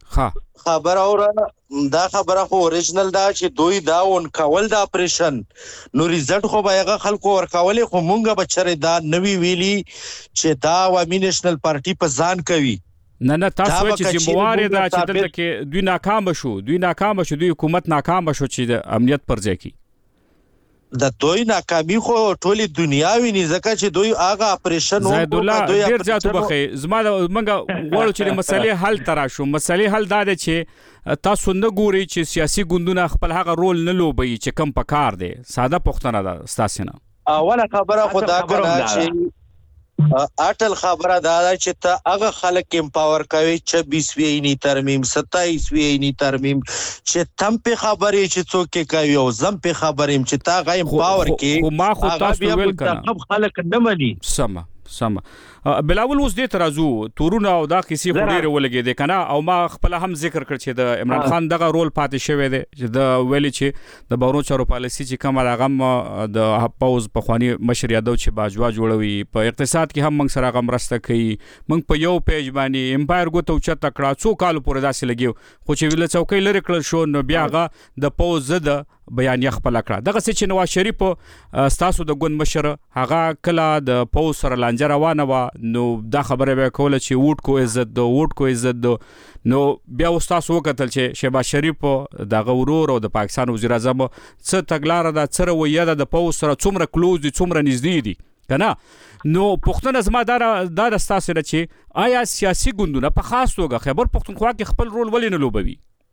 ها خبر اور دا خبره خو اوریجنل دا چې دوی دا اون کول دا اپریشن نو ریزلټ خو به هغه خلکو ورکول خو مونږه بچره دا نوی ویلي چې دا عوامي نېشنل پارټي په ځان کوي نه نه تاسو چې زمواري دا چې دلته کې دوی ناکام شو دوی ناکام شو دوی حکومت ناکام شو چې د امنیت پر ځای کی د دوی ناکامي خو ټولي دنیا ویني ځکه چې دوی هغه اپریشن زید الله ډیر ځاتو بخي زما منګه وړو چې مسلې حل ترا شو مسلې حل دا ده چې تاسو نه ګوري چې سیاسي ګوندونه خپل هغه رول نه لوبي چې کم پکار دي ساده پښتنه ده ستاسو نه اوله خبره خدا کنه چې اټل خبره دا چې ته هغه خلک امپاور کوي چوبیس ویني ترمیم ستایس ویني ترمیم چې تم په خبرې چې څوک کوي او زم په خبرې چې تا غي امپاور کې خو ما خو تاسو ویل کنه خلک نه مني سم سم بلاول اوس دې ترازو تورونه او دا کیسې خوري ولګي دي کنه او ما خپل هم ذکر کړ چې د عمران خان دغه رول پاتې شوی دی چې د ویلي چې د بهرونو چارو پالیسي چې کوم هغه د پاوز په خواني مشر یادو چې باجوا جوړوي په اقتصاد کې هم موږ سره غم راسته کوي موږ په یو پیج باندې امپایر ګوتو چې تکړه څو کال پورې داسې لګیو خو چې ویل څوکۍ لري کړل شو نو بیا هغه د پاوز د بیان یې خپل کړه دغه چې نواز شریف ستاسو د ګوند مشر هغه کله د پاوز سره لانجه روانه و نو دا خبره به کوله چې ووټ کو عزت دو ووټ کو عزت دو نو بیا تاسو وکتل چې شهباز شریف د غورور او د پاکستان وزیر اعظم څه تګلار ده څه رویه ده د پاوز سره څومره کلوز دي څومره نږدې دي کنه نو پښتون زما دا دا ستاسو نه چې آیا سیاسي ګوندونه په خاص توګه خیبر پښتونخوا کې خپل رول ولې نه لوبوي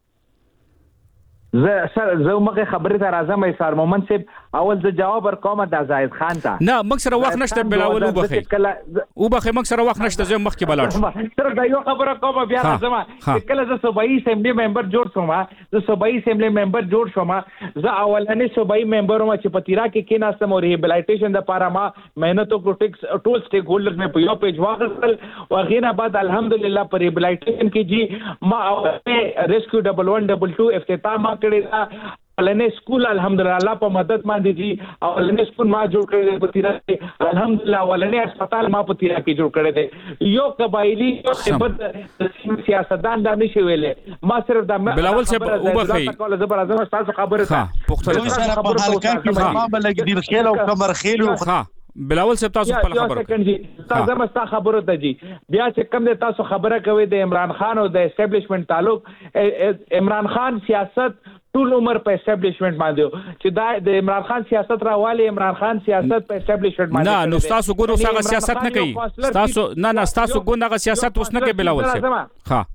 زه سر زه مخه خبره ته راځم ایثار مومن صاحب اول ز جواب ورکوم د زاید خان ته نه موږ سره وخت نشته بلاول وبخي وبخي موږ سره وخت نشته زه مخکې بلاړ سره دا یو خبره کوم بیا راځم کله زه صوبایي اسمبلی ممبر جوړ شوم زه صوبایي اسمبلی ممبر جوړ شوم زه اولنې صوبایي ممبر ما چې پتیرا کې کې ناستم او ریهابلیټیشن د پاره ما مهنت او ټیکس ټول سټیک هولډرز مې په یو پیج واغسل او غینا بعد الحمدلله پر ریهابلیټیشن کې جی ما ریسکیو ډبل ون ډبل ټو افتتاح ما کړی دا ولنه سکول الحمدلله الله په مدد باندې دي او ولنه سکول ما جوړ کړی دی په تیرا کې الحمدلله ولنه هسپتال ما په تیرا کې جوړ کړی دی یو قبایلی یو خبر سیاستدان دا نشي ویلې ما صرف دا بلاول صاحب وبخي کول زبر اعظم تاسو خبره ها پختل سره په حلقه کې ما بلګ دیر خیل او کمر خیل ها بلاول صاحب تاسو په خبره تاسو زما تاسو خبره ته جی بیا چې کوم د تاسو خبره کوي د عمران خان او د اسټابلیشمنت تعلق عمران خان سیاست ټول عمر په اسټابلیشمنت باندې چې دا د عمران خان سیاست راواله عمران خان سیاست په اسټابلیشمنت باندې نه نو تاسو ګورو څنګه سیاست نه کوي تاسو نه نه تاسو ګوندغه سیاست اوس نه کوي بلاول صاحب ها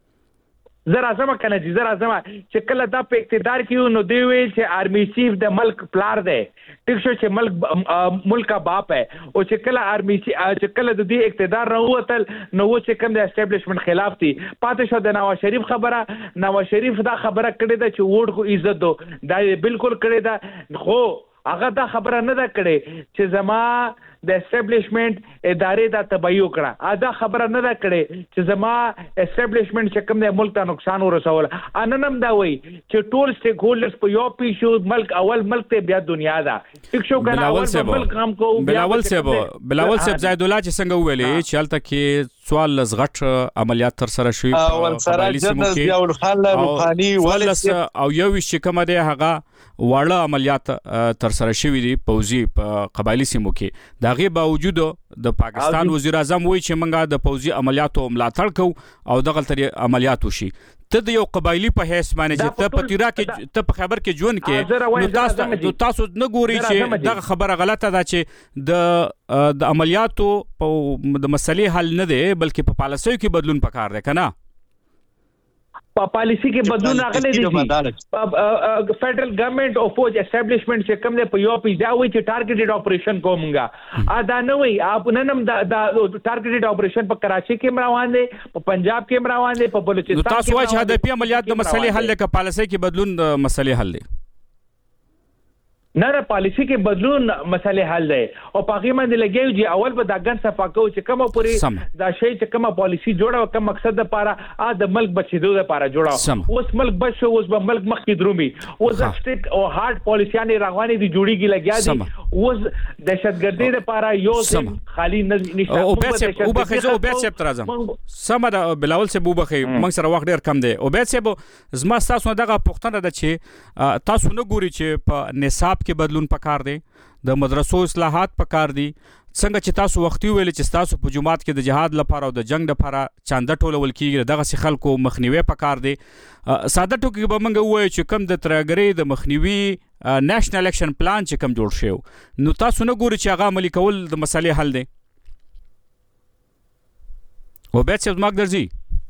زرا زما کنه چې زرا زما چې کله دا په اقتدار کې نو دی ویل چې آرمی چیف د ملک پلار دی ټیک شو چې ملک ملک کا باپ ہے او چې کله آرمی چې کله د دې اقتدار نه وتل نو و چې کوم د اسټابلیشمنت خلاف دي پاتې شو د نواز شریف خبره نواز شریف دا خبره کړې ده چې ووټ کو عزت دو دا بالکل کړې ده خو هغه دا خبره نه ده کړې چې زما د اسټابلیشمنت ادارې دا تبعی وکړه ادا خبره نه ده کړې چې زما اسټابلیشمنت چې کوم د ملک ته نقصان ورسول اننم دا وای چې ټول سټیک هولډرز په یو پیشو ملک اول ملک ته بیا دنیا دا ټیک شو کنه اول ملک هم کو بلاول صاحب بلاول صاحب زید الله چې څنګه ویلې چې الته کې سوال لزغټ عملیات تر سره شوی اول سره جنرال ضیاء الخان روحاني ولس او یو چې کوم دی هغه واړه عملیات تر سره شوی دي پوزي په قبایلی سیمو کې دا غي باوجود د پاکستان وزیر اعظم وایي چې موږ د پوزي عملیاتو ملاتړ کوو او دغه تر عملیات وشي ته د یو قبایلی په حیث باندې چې ته په تیرا کې ته په خبر کې جون کې نو تاسو نو تاسو نه ګوري چې دغه خبره غلطه ده چې د د عملیاتو په د مسلې حل نه دی بلکې په پالیسیو کې بدلون پکار دی کنه په پالیسی کې بدلون راغلی دی فدرل ګورنمنت او فوج اسټابلیشمنت چې کوم دی په یو پیډا وی چې ټارګټډ اپریشن کومګه ا دا نه وی اپ ننم دا ټارګټډ اپریشن په کراچي کې روان دي په پنجاب کې روان دي په بلوچستان کې تاسو وايي چې هدفي عملیات د مسلې حل کې پالیسي کې بدلون د مسلې حل دی نه نه پالیسی کې بدلون مسلې حل دی او پاغي باندې لګیو چې اول به دا ګن صفا کو چې کومه پوری دا شی چې کومه پالیسی جوړه کوم مقصد لپاره ا د ملک بچیدو لپاره جوړه اوس ملک بچو اوس به ملک مخ کې درومي اوس سټیک او هارد پالیسیانه روانې دي جوړیږي لګیا دي اوس دهشتګردي لپاره یو ځای خالی نشته او بیت او بخزو بیت سپ ترازم سم دا بلاول سه بو بخي موږ سره وخت ډیر کم دی او بیت سپ زما تاسو دغه پښتنه ده چې تاسو نه ګوري چې په نصاب کې بدلون پکار دی د مدرسو اصلاحات پکار دي څنګه چې تاسو وختي ویل چې تاسو په جماعت کې د جهاد لپاره او د جنگ لپاره چانده ټولول کیږي دغه سي خلکو مخنیوي پکار دي ساده ټکو به موږ وایو چې کم د ترګری د مخنیوي نېشنل اکشن پلان چې کم جوړ شو نو تاسو نه ګوري چې هغه عملي کول د مسلې حل دی او بیت څه ماګ درځي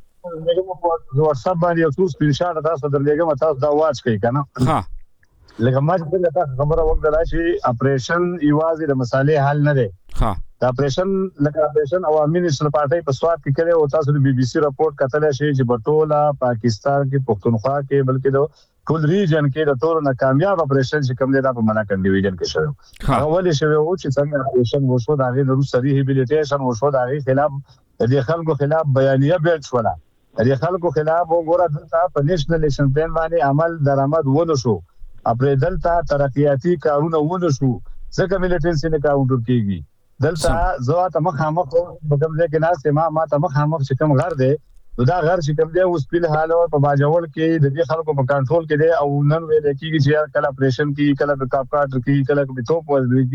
زه واتساپ باندې یو څو سکرین شاټ تاسو درلېګم تاسو دا واچ کوي کنه ها لکه ما چې تاسو خبره وکړه چې اپریشن ایوازي د مسالې حل نه دی ها دا اپریشن لکه اپریشن عوامي نېشنل پارټي په سواد کې کړي او تاسو د بي بي سي راپورټ کتلای شئ چې بټولا پاکستان کې پښتونخوا کې بلکې د ټول ریجن کې د ټولو نه کامیاب اپریشن چې کوم دی دا په ملاکن ډیویژن کې شوی هغه ولې شوی او چې څنګه اپریشن وشو دا غي د روسي ریهابیلیټیشن وشو دا غي خلاف د خلکو خلاف بیانیه بیل شولا د خلکو خلاف وګوره دلته په نېشنل اکشن پلان باندې عمل درآمد ونه شو اپریل دلته ترقیاتی کارونه ونه شو ځکه ملیټنسي نه کاونټر کیږي دلته زه ته مخامخ په کوم ځای کې ناس ما ما ته مخامخ چې کوم غر دی دا غر چې کوم دی اوس په حال او په باجوړ کې د دې خلکو په کنټرول کې دی او نن ویل کېږي چې کله اپریشن کې کله په کاپکاټ کې کله په توپ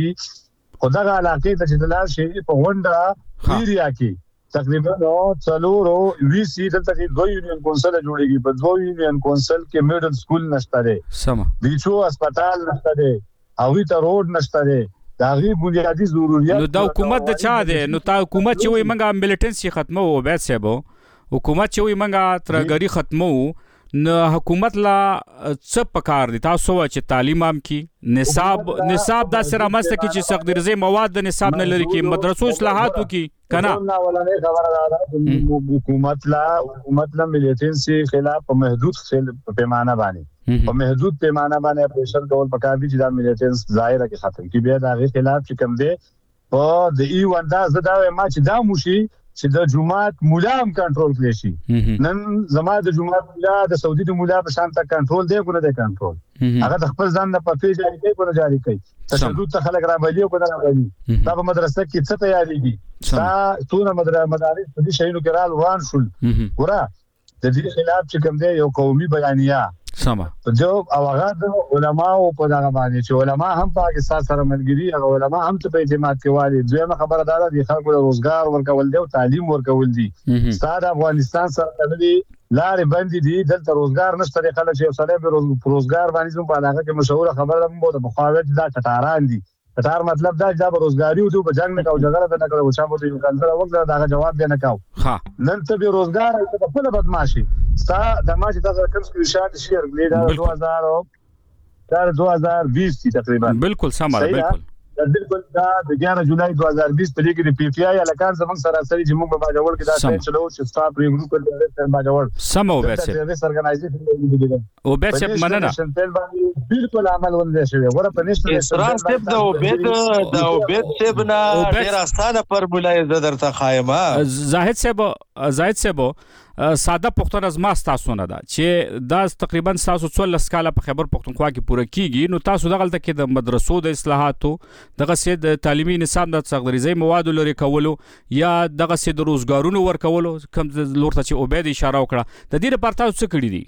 ورځي خدای علاقې ته چې دلار شي په ونډه ایریا کې تقریبا نو څلورو وی سی دلته کې دوه یونین کونسل جوړیږي په دوه یونین کونسل کې میډل سکول نشته دی سم بیچو هسپتال نشته دی او ته روډ نشته دی دا غي بنیادی ضرورت نو دا حکومت د چا دی نو تا حکومت چې وي منګه ملیټنسي ختمو او بیت سبو حکومت چې وي منګه ترګری ختمو نو حکومت لا څه پکار دي تاسو چې تعلیم هم کی نصاب نصاب د سره مسته کې چې سقدرزي مواد د نصاب نه لري کې مدرسو اصلاحات وکي کنه ولنه خبره ده حکومت لا حکومت لا ملیټنسي خلاف په محدود پیمانه باندې په محدود پیمانه باندې اپریشن کول پکار دي چې دا ملیټنس ظاهره کې ختم کی بیا دا غي خلاف چې کم دي په د ای وندا زدا ما چې دا موشي چې د جمعات مولا هم کنټرول کړی شي نن زما د جمعات مولا د سعودي د مولا په شان ته کنټرول دی کو نه دی کنټرول هغه د خپل ځان نه پټي جاری کوي کو نه جاری کوي تشدد ته خلک را بلی او کو نه را بلی دا په مدرسه کې څه تیاریږي دا ټول مدرسې مدارس په دې شینو کې رال روان شول ګوره د دې خلاف چې کوم دی یو قومي بیانیه سم جو او هغه د علماو په دغه باندې چې علما هم پاکستان سره ملګری هغه علما هم ته په اعتماد کې والی دویمه خبره ده د خلکو د روزګار ورکول دی او تعلیم ورکول دي ستاسو افغانستان سره د لارې باندې دي دلته روزګار نشته خلک چې سره به روزګار باندې زموږ په علاقه کې مشهور خبره ده مو د مخاوت دا ټټاران دي ټټار مطلب دا چې د روزګاری او د جنگ نه کاو جګړه نه کاو چې په دې کنځره وکړه دا جواب دی نه کاو ها نن ته به روزګار ته په خپل بدمعشي ستا د ما چې تاسو کوم سکرین شاټ شیر کړی دا دو هزار دا دو هزار بیس تقریبا بالکل سم بالکل بالکل دا د اګیارह جولای دو هزار بیس په کې د پی پی آی الکان زمنګ سره سره چې موږ په باجوړ کې دا څه چلو چې سټاپ ریګرو کړل د باجوړ سم او بیت سرویس ارګنایزیشن او بیت سپ مننه بالکل عمل ولې شوی ور په نشته اسرار سپ دا او بیت دا او بیت سپ نه ډیر اسانه فارمولای ز درته خایمه زاهد صاحب زاهد صاحب ساده پښتون از ما تاسو نه دا چې دا تقریبا تاسو څول سکاله په خبر پښتونخوا کې پوره کیږي نو تاسو دغه تل کې د مدرسو د اصلاحاتو دغه سید تعلیمي نصاب د څغدريزي مواد لري کولو یا دغه سید روزګارونو ور کولو کوم لورته چې عبید اشاره وکړه د دې لپاره تاسو څه کړی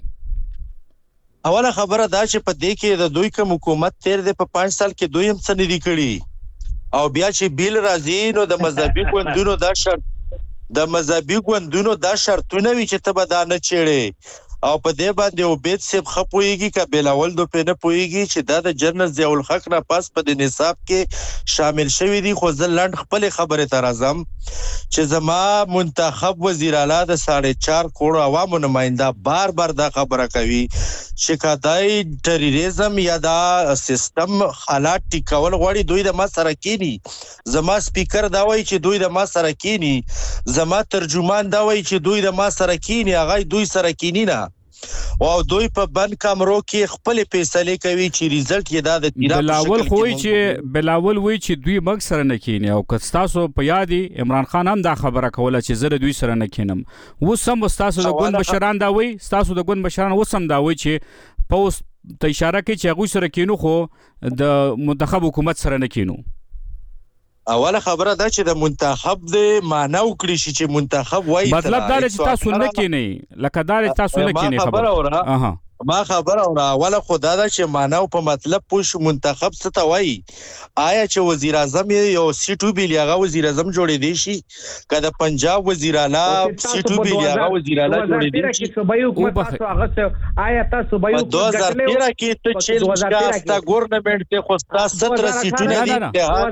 دي اوله خبره دا چې په دې کې د دوی کوم حکومت تیر د په پنځه سال کې دوی هم څه نه دي کړی او بیا چې بیل راځي نو د مذهبي ګوندونو دا شرط د مذهبي ګوندونو دا شرطونه وی چې ته به دا نه چېړې او په دې باندې او بیت سیب خپويږي ک بلاول دو په نه پويږي چې دا د جنرال ضیاء الحق نه پاس په د نصاب کې شامل شوی دي خو زلند خپل خبره تر اعظم چې زما منتخب وزیر اعلی د ساڑھے چار کروڑ عوامو نمائنده بار بار دا خبره کوي چې کدای ټریریزم یا دا سیستم حالات ټیکول غوړي دوی د ما سره کینی زما سپیکر دا وایي چې دوی د ما سره کینی زما ترجمان دا وایي چې دوی د ما سره کینی هغه دوی سره کینی نه او دوی په بند کمرو کې خپل فیصله کوي چې ریزلټ یې دا د تیرا بلاول خوې چې بلاول وی چې دوی مګ سره نه کینی او کستاسو په یادي عمران خان هم دا خبره کوله چې زره دوی سره نه کینم و سم تاسو د ګوند بشران دا وی تاسو د ګوند بشران و سم دا وی چې پوس ته اشاره کوي چې هغوی سره کینو خو د منتخب حکومت سره نه کینو. اوله خبره دا چې د منتخب د معنا وکړي شي چې منتخب وایي مطلب دا چې تاسو نه کینی لکه دا تاسو نه کینی خبره اوره اها ما خبره اوره اوله خدا دا چې معنا او په مطلب پوښ منتخب څه ته وایي. آیا چې وزیر اعظم یو سیټو بیل هغه وزیر اعظم جوړې دی شي کله پنجاب وزیر اعلی سیټو بیل هغه وزیر اعلی جوړې دی شي صوبایي حکومت تاسو هغه آیا تاسو صوبایي حکومت دو هزار تیرہ کې ته چې کاستا ګورنمنت ته خو ستاسو سیټونه دي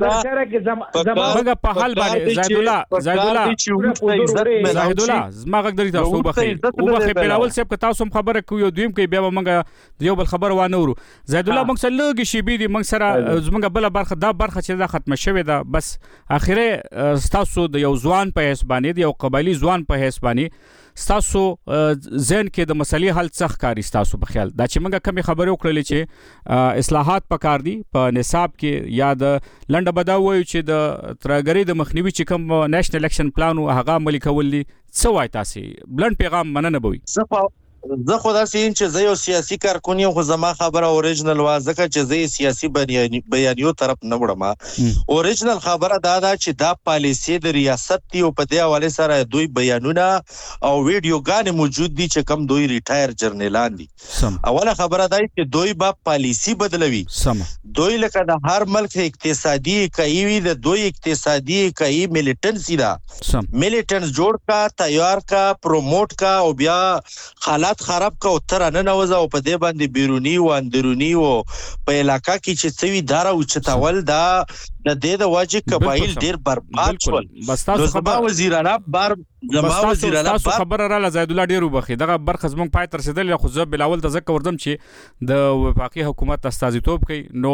هغه په حال باندې زید الله زید الله زید الله زما غږ درې تاسو وبخې وبخې بلاول صاحب که تاسو خبره کوي دویم کې بیا موږ یو بل خبر وانه ورو. زید الله موږ سره لږ شي بي دي موږ سره زموږ بل برخه دا برخه چې دا ختمه شوې ده بس اخیره تاسو د یو ځوان په حساب باندې یو قبایلی ځوان په حساب باندې تاسو ذهن کې د مسلې حل څخه کاری تاسو په خیال دا چې موږ کوم خبرې وکړلې چې اصلاحات پکار دي په نصاب کې یا د لنډه بدا وایو چې د ترګری د مخنیوي چې کوم نېشنل الیکشن پلان او هغه عملي کول دي څه وای تاسو بلند پیغام مننه بوي. زه خدا سین چې زه یو سیاسي کارکونی خو زما خبره اوریجنل وا ځکه چې زه سیاسي بیانیو طرف نه وړم. اوریجنل خبره دا ده چې دا پالیسي د ریاست دی او په دې حواله سره دوی بیانونه او ویډیوګان موجود دي چې کم دوی ریټایر جرنیلان دي. اوله خبره دا چې دوی با پالیسي بدلوي. دوی لکه د هر ملک اقتصادي کوي د دوی اقتصادي کوي میلیټنسي دا میلیټنس جوړ کا تیار کا پروموټ کا او بیا حالات خراب کا او تر نه نوځه او په دې باندې بیرونی و اندرونی و په علاقہ کې چې څوی دارا او چتاول دا د دې د واجب قبایل ډیر برباد شول. بس تاسو خبر وزیرانه بار زما وزیرانه خبر رااله زید الله ډیر وبخي دغه برخه زمونږ پای تر رسیدل خو زه بلاول تذکر وردم چې د وفاقي حکومت استازیتوب کوي نو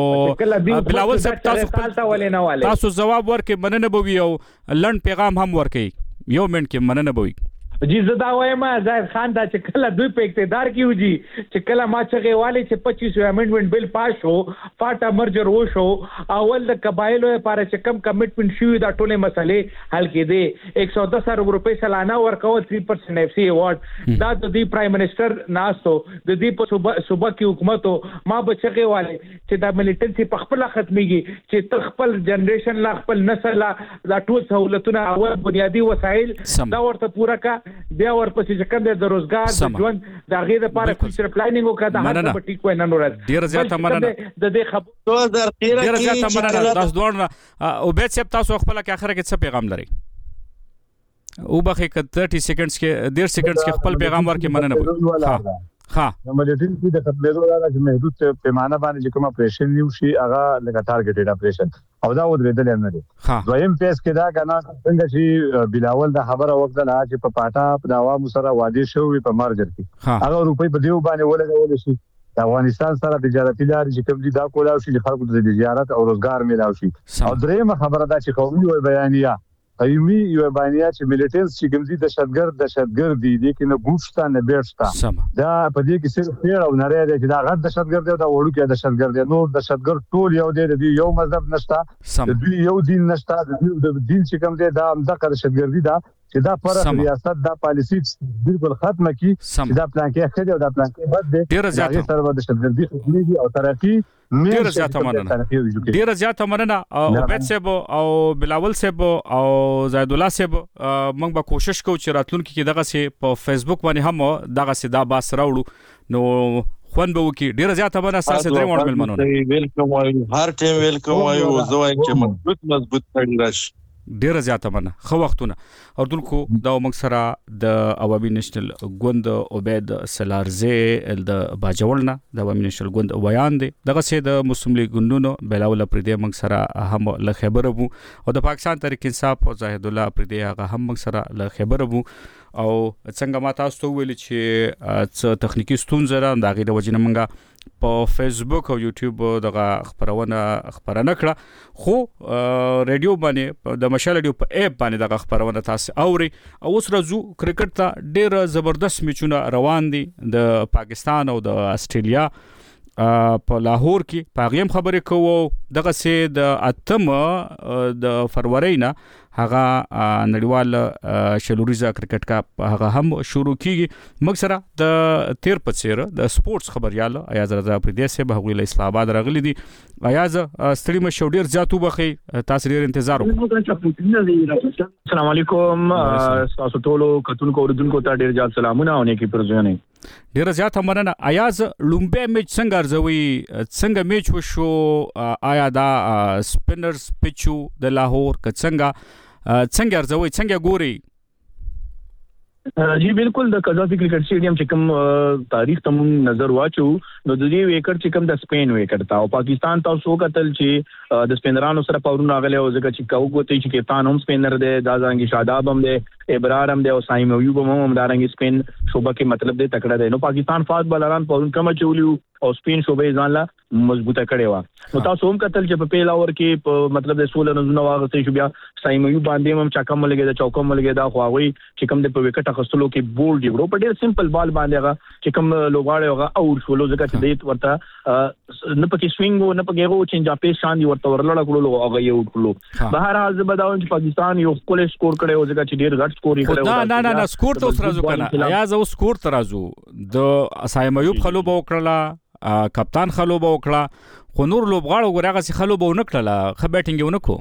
بلاول صاحب تاسو تاسو جواب ورکې مننه بوي او لند پیغام هم ورکې یو منټ کې مننه بوي. جی زدا وایم زاهد خان دا چې کله دوی په اقتدار کې وږي چې کله ما چغې والي چې پچیس امندمنت بل پاس شو فاټا مرجر وشو اول د قبایلو لپاره چې کم کمټمنټ شوی دا ټولې مسلې حل کېدې ایک سو دس ارب روپے سالانه ورکول تین پرسنٹ اف سی ایوارډ دا د دې پرایم منسٹر ناستو د دې په صوبه صوبه کې حکومت ما بچغې والي چې دا ملیټنسي په خپل ختميږي چې ته خپل جنریشن لا خپل نسل لا ټول سہولتونه اول بنیادی وسایل دا ورته پورا کا بیا ورپسې چې کوم د روزګار د ژوند د هغې لپاره فیوچر پلانینګ وکړه د هر څه ټیک وای نن ورځ ډیر زیاته مننه د دې خبرو دو هزار تیرہ ډیر زیاته مننه تاسو دوه او به څه تاسو خپل کې اخره کې څه پیغام لري او بخې ک تیس سیکنډز کې ډیر سیکنډز کې خپل پیغام ورکې مننه ها ها نو ملیټن کې د خپلېدو لپاره چې محدود پیمانه باندې کوم اپریشن نیو شي هغه لکه ټارګټډ اپریشن او دا ودرېدل نه دي. دویم پیس کې دا کنه څنګه چې بلاول د خبره وکړه چې په پاټا د عوامو سره وادي شوی په مرجر کې هغه روپۍ په دیو باندې ولګول شي د افغانستان سره تجارتي لارې چې کوم دي دا کولاو شي خلکو ته د تجارت او روزګار میلاو شي. او درېمه خبره دا چې قومي وي بیانیه قومي یو بیانیه چې ملیټنس چې کوم دي د شتګر د شتګر دي د کې نه ګوښتا نه بیرستا دا په دې کې صرف پیر او نری دی چې دا غټ د شتګر دی دا وړو کې د شتګر دی نور د شتګر ټول یو دی د یو مذهب نشتا د دوی یو دین نشتا د دین چې کوم دی دا دغه شتګر دی دا چې دا پر ریاست دا پالیسی بالکل ختمه کی چې دا پلان کې خېده او دا پلان کې بد دی ډیر زیاته سره د شتګر دی خپلېږي او ترقی ډیر زیاته مننه ډیر زیاته مننه عبید صاحب او بلاول صاحب او زید الله صاحب موږ به کوشش کوو چې راتلونکي کې دغه سي په فیسبوک باندې هم دغه سي دا باس راوړو نو خوان به وکي ډیر زیاته مننه ساسه درې وړ ملمنونه ویلکم وایو هر ټیم ویلکم وایو زوای چې مضبوط مضبوط کړی راشي ډیر زیاته مننه خو وختونه اردوونکو دا موږ سره د عوامي نېشنل ګوند عبید سلارزه د باجوړنا د عوامي نېشنل ګوند ویان دی دغه سه د مسلم لیگ ګوندونو بلاول پردې موږ سره هم له خبره وو او د پاکستان تحریک انصاف او زاهد الله پردې هغه هم موږ سره له خبره وو او څنګه ما تاسو ته ویل چې څه تخنیکی ستونزې را د غیر وجنه منګه په فیسبوک او یوټیوب دغه خبرونه خبرونه کړه خو ریډیو باندې د مشال ریډیو په اپ باندې دغه خبرونه تاسو اوري او اوس راځو کرکټ ته ډېر زبردست میچونه روان دي د پاکستان او د استرالیا په لاهور کې پاغیم خبرې کوو دغه سه د اتم د فروری نه هغه نړیوال شلوریزه کرکټ کپ هغه هم شروع کیږي موږ سره د تیر په څیر د سپورتس خبريال ایاز رضا پردیسه به ویل اسلام آباد راغلي دي ایاز ستړي مشو ډیر زیاتو بخي تاسو ډیر انتظار وکړو. السلام علیکم تاسو ټول کتونکو اوردونکو ته ډیر زیات سلامونه او نیکی پرځونه. ډیر زیات مننه. ایاز لومبه میچ څنګه ارزوي څنګه میچ وشو آیا دا سپینرز پچو د لاهور ک څنګه څنګه ارزوي څنګه ګوري؟ جی بالکل د قذافي کرکټ سټیډیم چې کوم تاریخ ته نظر واچو نو د دې وکټ چې کوم د سپین وکټ تا او پاکستان تاسو قتل چې د سپینرانو سره پورونه راغله او ځکه چې کاوګو ته چې کپتان هم سپینر دی دا ځانګي شاداب هم دی ابرار هم دی او سایم ایوب هم دارنګي سپین شوبه کې مطلب دی تکړه دی نو پاکستان فاست بالران پورون کم چولیو او سپین شوبې ځان لا مضبوطه کړي وا نو تاسو هم قتل چې په پیل اور کې مطلب د سولر نو واغته شو بیا سایم ایوب باندې هم چاکم لګي دا چوکم لګي دا خواوي چې کوم د په وکټ خستلو کې بول دی ورو په ډیر سمپل بال باندې هغه چې کوم لوغاړي هغه او شولو ځکه چې دیت ورته نه پکې سوینګ نه پکې غو چینج اپ شان دی ورته ورلړ کړو هغه یو کړو بهر حال زبداون چې پاکستان یو کول سکور کړي او ځکه چې ډیر غټ سکور یې کړو. نه نه نه سکور ته ترازو کنه یا زو سکور ترازو د سایم ایوب خلوب وکړه کپتان خلوب وکړه خو نور لوبغاړو ورغه سي خلوب ونکړه خه بیټینګ ونکو.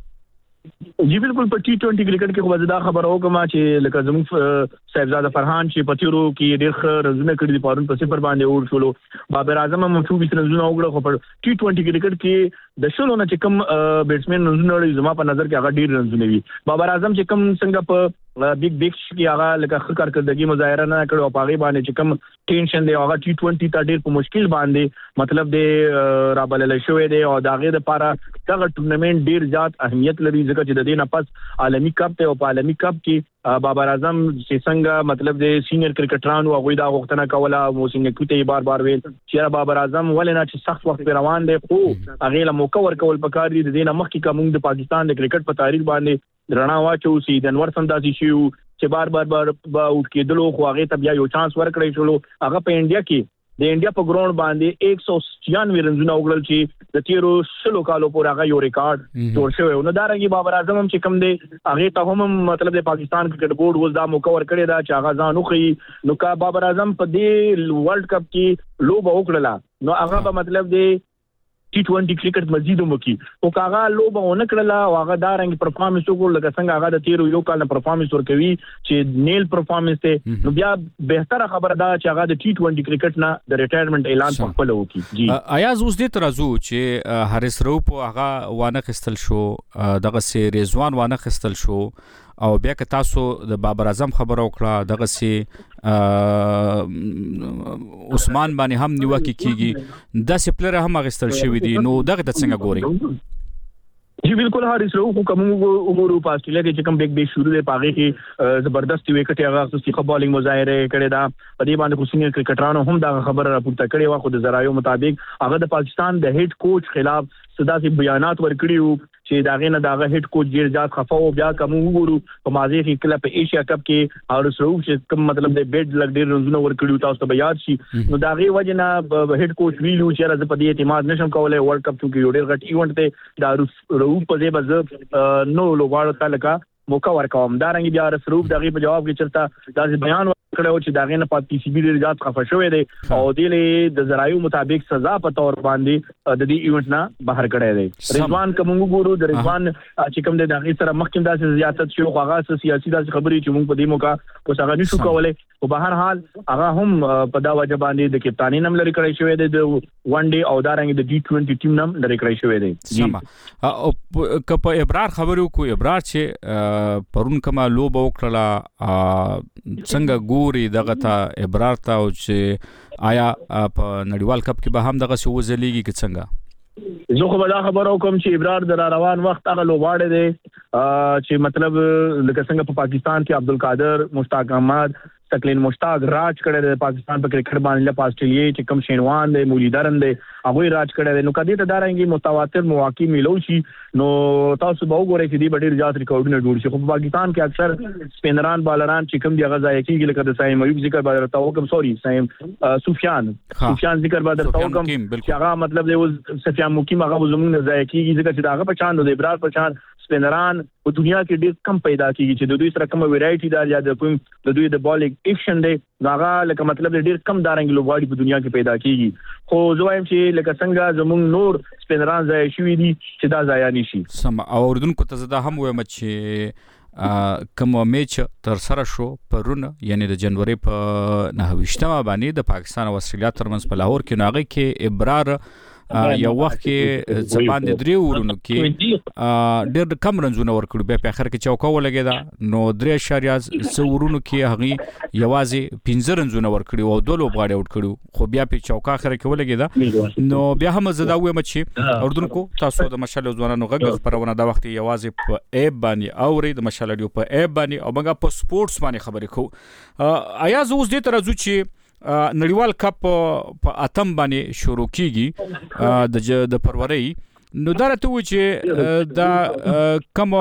جی بالکل په ټي ټوئنټي کرکټ کې وځدا خبر او کما چې لکه زموږ صاحبزاده فرحان چې پتیرو کې ډېر ښه رزونه کړی دي پرون په صفر باندې اور شولو بابر اعظم هم څو بیس رزونه وګړو خو په ټي ټوئنټي کرکټ کې د شلو نه چې کوم بیټسمن رزونه لري زما په نظر کې هغه ډېر رزونه وي. بابر اعظم چې کوم څنګه په بیگ بیگ کې هغه لکه ښه کارکردګي مظاهره نه کړو او پاغي باندې چې کوم ټینشن دی هغه ټي ټوئنټي ته ډېر په مشکل باندې مطلب دی رابلل شوې دی او داغه د لپاره دغه ټورنمنت ډېر زیات اهمیت لري ځکه چې د دې نه پس عالمی کپ ته او په عالمی کپ کې بابر اعظم چې څنګه مطلب د سینیئر کرکټرانو هغه دا غوښتنه کوله موسم کې ته بار بار ویل چې بابر اعظم ولنه چې سخت وخت روان دی خو هغه له موقع ورکول پکار دي د دې نه مخکې کوم د پاکستان د کرکټ په تاریخ باندې رڼا واچو سي د انور سمداسي شو چې بار بار بار اوټ کېدلو خو هغه ته بیا یو چانس ورکړی شو هغه په انډیا کې د انډیا په ګراوند باندې ایک سو چھیانوے رنونه وګړل چې د تیرو شلو کالو پورې هغه یو ریکارډ جوړ شوی نو دا رنګي بابر اعظم هم چې کوم دی هغه ته هم مطلب د پاکستان کرکټ بورډ وز دا موقع ورکړی دا چې هغه ځان وخی نو کا بابر اعظم په دې ورلد کپ کې لوب وکړه نو هغه په مطلب دی ټي ټوئنټي کرکټ مزید مکی او کاغه لوبه ونکړه او هغه دارنګ پرفارمنس وکړ لکه څنګه هغه د تیرو یو کال نه پرفارمنس ورکوي چې نیل پرفارمنس ته نو بیا بهتره خبره ده چې هغه د ټي ټوئنټي کرکټ نه د ریټایرمنټ اعلان په خپل وکړي. جی ایاز اوس دې ترازو چې حارث روپ هغه وانه خستل شو دغه سي رضوان وانه خستل شو او بیا که تاسو د بابر اعظم خبر وکړه دغه سي عثمان باندې هم نیوکه کیږي د سپلر هم غستل شوی دي نو دغه د څنګه ګوري؟ جی بالکل حارث روپ کوم وګورو په استرالیا کې چې کوم بیگ بیگ شروع دی پاغه کې زبردست وکټ هغه خصوصي بالینګ مظاهره کړی دا په دې باندې خو سینیئر کرکټرانو هم دا خبره راپورته کړې و خو د زرایو مطابق هغه د پاکستان د هډ کوچ خلاف صداسي بیانات ورکړي چې داغه نه داغه هډ کوچ ډیر زیات خفه او بیا کوم وګورو په ماضي کې کله په ایشیا کپ کې حارث روپ چې کوم مطلب د بیډ لګ ډیر رنونه ورکړي تاسو ته یاد شي نو داغه وجه نه هډ کوچ ویلو چې راځي په دې اعتماد نشم کولای ورلد کپ کې یو ډیر غټ ایونت ته دا روپ په دې بز نو لوغاړو تعلقه موقع ورکوم دارنګ بیا رسروب دغه په جواب کې چرته دا بیان کړو چې داغه نه پات پی سی بي ډیر زیات خفه شوې دي او دې د زرایو مطابق سزا په تور باندې د دې ایونت نه بهر کړی دی. رضوان کوم ګورو د رضوان چې کوم د دغه سره مخکې داسې زیاتت شو هغه سیاسي داسې خبرې چې موږ په دې موقع اوس هغه نشو کولای او بهر حال هغه هم په دا وجه باندې د کپتانی نم لري کړی شوی دی د ون ډے او دارنګ د ډي ټوئنټي ټیم نم لري کړی شوی دی. جی او کپ ابرار خبرو کو ابرار چې پرون کما لوب وکړه څنګه ګوري دغه ته ابرار ته او چې آیا په نړیوال کپ کې به هم دغه څه وزلیږي که څنګه؟ زه خو دا خبرو کوم چې ابرار د روان وخت هغه لوباړه دی چې مطلب لکه څنګه په پاکستان کې عبدالقادر مشتاق احمد تکلین مشتاق راج کړی د پاکستان په کرکټ باندې په آسټریلیا چې کم شینوان دی مولیدرن دی هغه راج کړی دی نو کدی ته دارنګي متواتر مواقع ملو شي نو تاسو به وګورئ چې دی ډېر زیات ریکارډونه جوړ شي خو په پاکستان کې اکثر سپینران بالران چې کم دی هغه ځای کېږي لکه د سایم ایوب ذکر به درته وکم سوري سایم سفیان سفیان ذکر به درته وکم چې هغه مطلب دی سفیان مقیم هغه زموږ نه ځای کېږي ځکه چې هغه په چاند د ابرار په چاند سپینران په دنیا کې ډېر کم پیدا کیږي چې د دوی سره کوم ویرایټي دار یا د کوم د دوی د بال ایکشن دی هغه لکه مطلب ډېر کم دارنګ لوبغاړي په دنیا کې پیدا کیږي خو زه وایم چې لکه څنګه زموږ نور سپینران ځای شوی دي چې دا ځای نشي سم اوردونکو ته زدا هم وایم چې کوم میچ تر سره شو پرونه یعنی د جنوري په نهه باندې د پاکستان او استرالیا ترمنځ په لاهور کې ناغه کې ابرار یو وخت کې زبان د درې ورونو کې ډېر کم رنزونه ورکړو بیا په اخر کې چوکا ولګیدا نو درې اشاریه څو ورونو کې هغه یوازې پنځه رنزونه ورکړو او دوه لوبغاړي اوټ کړو خو بیا په چوکا اخر کې ولګیدا نو بیا هم زدا وایم چې اردوونکو تاسو د مشال ځوانانو غږ خبرونه دا وخت یوازې په ایب باندې اوري د مشال ډیو په ایب باندې او موږ په سپورتس باندې خبرې کوو آیا زه اوس دې تر ازو چې نړیوال کپ په اتم باندې شروع کیږي د د فروری نو دا راته و چې دا کوم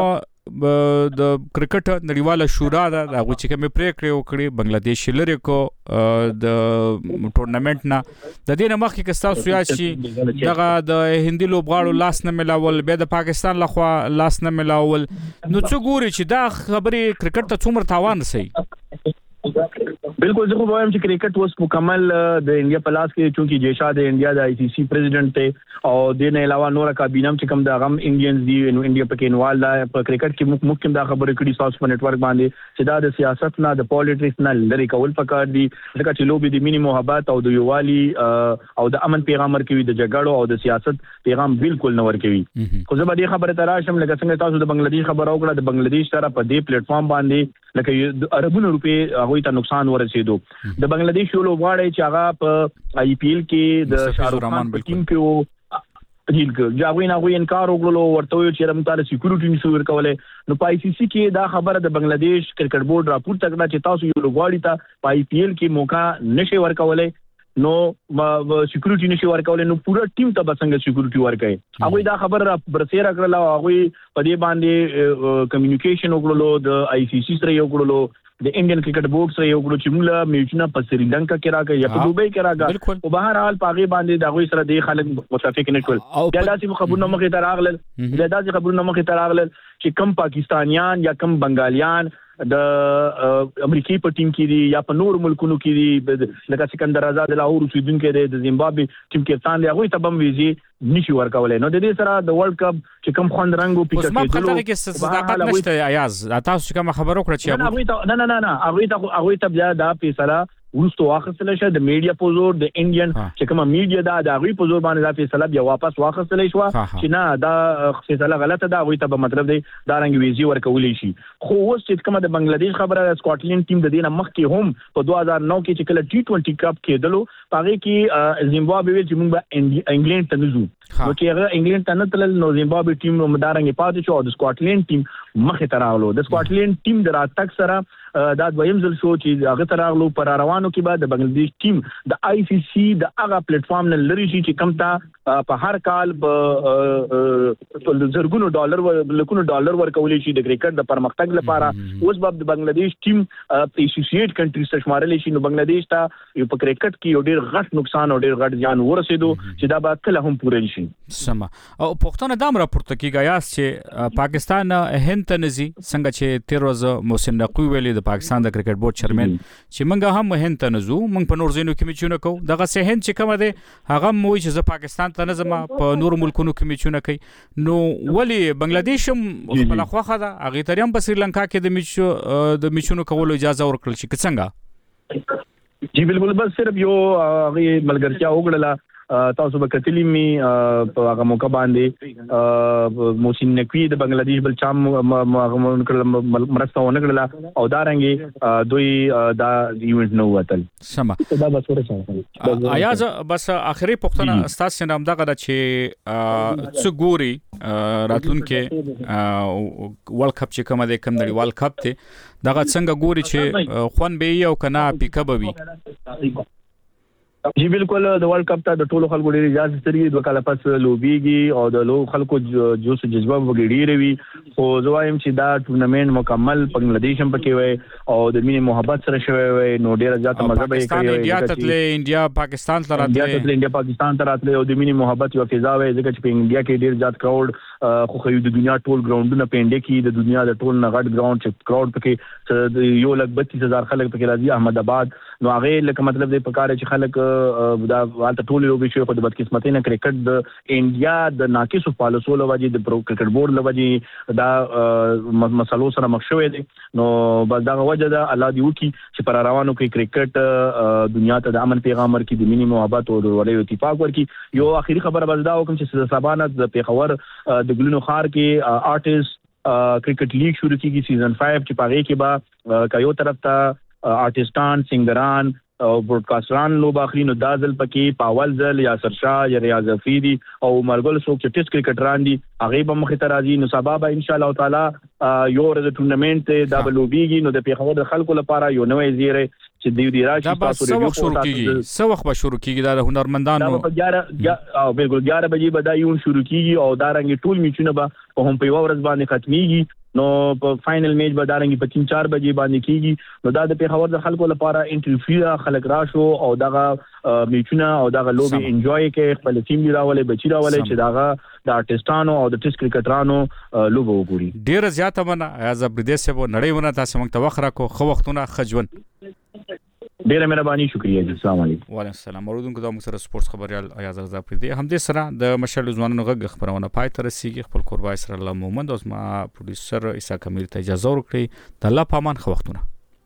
د کرکټ نړیواله شورا دا هغه چې کوم پریکړه وکړي بنگلاديش لري کو د ټورنمنت نه د دې نه مخکې کستا سویا چې دغه د هندي لوبغاړو لاس نه ملاول به د پاکستان لخوا لاس نه ملاول نو څو ګوري چې دا خبره کرکټ ته څومره تاوان رسي بالکل زه خو وایم چې کرکټ اوس مکمل د انډیا په لاس کې چونکی جیشا د انډیا د آی سی سی پریزیډنټ ته او د نه علاوه نور کابینه چې کوم د غم انډینز دی نو انډیا په انوال دا په کرکټ کې مخ مخکې دا خبره کړي ساوث په نت ورک باندې چې دا د سیاست نه د پالیټکس نه لري کول پکار دي ځکه چې لوبي د مینی محبت او د یووالي او د امن پیغام ورکوي د جګړو او د سیاست پیغام بالکل نه ورکوي خو زه به دې خبره تراشم لکه څنګه تاسو د بنگلاديش خبره وکړه د بنگلاديش سره په دې پلیټ فارم باندې لکه اربونو روپے هغه ته نقصان ورسېدو د بنگلاديش یو لوبغاړی چې هغه په آی پی ایل کې د شاهرخ خان په ټیم کې ډیل کړ جاوین هغه انکار وکړلو ورته چې رمتاله سکیورټي نشو ورکولې نو په آی سی سی کې دا خبره د بنگلاديش کرکټ بورډ راپور تکړه چې تاسو یو لوبغاړی ته په آی پی ایل کې موقع نشي ورکولې نو سکیورټي نشي ورکولې نو پورا ټیم ته بسنګ سکیورټي ورکړي هغه دا خبره برسېره کړل او هغه په دې باندې کمیونیکیشن وکړلو د آی سی سی سره یو وکړلو د انډین کرکټ بورډ سره یو کړو چې موږ میچونه په سریلانکا کې راکې یا په دوبۍ کې راکې او بهر حال پاغي باندې دا غوي سره د خلک متفق نه کول دا داسې خبرونه مخې ته راغلل دا داسې خبرونه مخې ته راغلل چې کم پاکستانیان یا کم بنگالیان د امریکای په ټیم کې دي یا په نور ملکونو کې دي لکه سکندر آزاد لاهور اوسیدونکو دی د زیمبابوې ټیم کپتان دی هغه ته بم ویزي نشي ورکولای نو د دې سره د ورلد کپ چې کم خوند رنگو پیکه کېدلو اوس ما کې صداقت نشته ایاز تاسو کوم خبر وکړه چې نه نه نه نه هغه ته هغه ته بیا دا فیصله ورستو واخصل شه د میډیا پوزور د انډین چې کومه میډیا دا د غوی پوزور باندې دا فیصله بیا واپس واخصل شو چې نه دا فیصله غلطه ده غوی ته به مطلب دی دا رنګ ویزي ورکولې شي خو اوس چې کومه د بنگلاديش خبره د سکاټلند ټیم د دینه مخ کې هم په دوه هزار نو کې چې کله ټي ټوئنټي کپ کېدلو پاره کې زیمبابوې چې موږ به انګلند ته نزو نو چې هغه انګلند ته نه تلل نو زیمبابوې ټیم نو مدارنګ پاتې شو او د سکاټلند ټیم مخه تراغلو د سکاټلند ټیم د راتګ سره دا دویم ځل شو چې هغه تراغلو پر روانو کې بعد د بنگلاديش ټیم د آی سی سی د هغه پلیټ فارم نه لري چې کوم تا په هر کال په زرګونو ډالر لکونو ډالر ورکولې شي د کرکټ د پرمختګ لپاره اوس به د بنگلاديش ټیم ایسوسییټ کنټریز ته شمارل شي نو بنگلاديش ته یو په کرکټ کې یو ډیر غټ نقصان او ډیر غټ ځان ورسېدو چې دا به کله هم پوره نشي سم او پښتون دام راپورته کیږي یاس چې پاکستان هند ته نزي څنګه چې تیر ورځ محسن نقوی ویلي د پاکستان د کرکټ بورډ چیرمن چې منګه هم هند ته نزو منګ په نور زینو کې میچونه کو دغه سه هند چې کوم دی هغه مو چې ز پاکستان ته نظم په نور ملکونو کې میچونه کوي نو ولی بنگلاديش هم خپل خوخه ده هغه تریم په سریلانکا کې د میچو د میچونو کولو اجازه ورکړل شي څنګه جی بالکل بس صرف یو هغه ملګرتیا وګړه تاسو به کتلی می په هغه موقع باندې موسین نقوی د بنگلاديش بل چام مرسته ونه کړله او دا رنګي دوی دا ایونت نو وتل سم دا بس ورسره ایاز بس اخري پختنه استاد سینام دغه چې څو ګوري راتلونکي ورلد کپ چې کومه د کم نړیوال کپ ته دغه څنګه ګوري چې خون به یو کنه پیکاب وي جی بالکل د ورلد کپ ته د ټولو خلکو ډېر اجازه سترګي دوه کاله پس لوبيږي او د لو خلکو جوش جذبه وګړي وي خو زوایم چې دا ټورنمنت مکمل بنگلاديش هم پکې وي او د مینه محبت سره شوی وي نو ډېر زیات مزه به کوي انډیا ته انډیا پاکستان ته راتله انډیا پاکستان ته راتله او د مینه محبت یو فضا وي ځکه چې په انډیا کې ډېر زیات کراود خو خو د دنیا ټول ګراوندونه په انډیا کې د دنیا د ټول نغټ ګراوند چې کراود پکې یو لک بتیس هزار خلک پکې راځي احمد آباد نو هغه لکه مطلب د پکاره چې خلک دا حالت ټول لوبي شو خو د بدقسمتۍ نه کرکټ د انډیا د ناقصو پالیسو لوجي د پرو کرکټ بورډ لوجي دا مسلو سره مخ شوې دي نو بس دا وجه ده الله دی وکي چې پر روانو کې کرکټ دنیا ته د امن پیغام ورکړي د مینی محبت او د وړي اتفاق ورکړي یو اخیری خبره بس دا وکم چې سبانه د پیښور د ګلونو خار کې آرټیست کرکټ لیگ شروع کیږي سیزن پنځه چې پاره کې با کایو طرف ته آرټیستان سنگران او برودکاسټران لوب اخري نو دازل پکې پاول زل یا سرشاه یا ریاض افریدي او مرګل سوک چې ټیسټ کرکټران دي هغه به مخ ته راځي نو سبا به ان شاء الله تعالی یو ورځ ټورنمنت دا به لوبيږي نو د پیښور د خلکو لپاره یو نوې زیره چې دیو دی راشي تاسو ریویو شروع کیږي څو وخت به شروع کیږي دا هنرمندانو دا په اګیاره او بالکل اګیاره بجې به دا یو شروع کیږي او دا رنګ ټول میچونه به په هم په یو ورځ باندې ختميږي نو په فائنل میچ به دا رنګ په تین چار بجې باندې کیږي نو دا د پیښور د خلکو لپاره انټرفیو خلک راشو او دغه میچونه او دغه لوبي انجوای کې خپل ټیم دی راولې بچی راولې چې دغه د آرټیستانو او د ټیسټ کرکټرانو لوبو وګوري ډیر زیاته منه از بردیس په نړۍ ونه تاسو موږ ته وخت راکو خو وختونه خجون ډیره مهرباني شکریہ جی السلام علیکم وعلیکم السلام اوردونکو د موږ سره سپورتس خبريال ایاز رضا پردي هم دې سره د مشال ځوانانو غږ خبرونه پای تر رسیدي خپل قربای سره الله محمد اوس ما پروډوسر عیسی کمیر ته اجازه ورکړي د الله پامان خو وختونه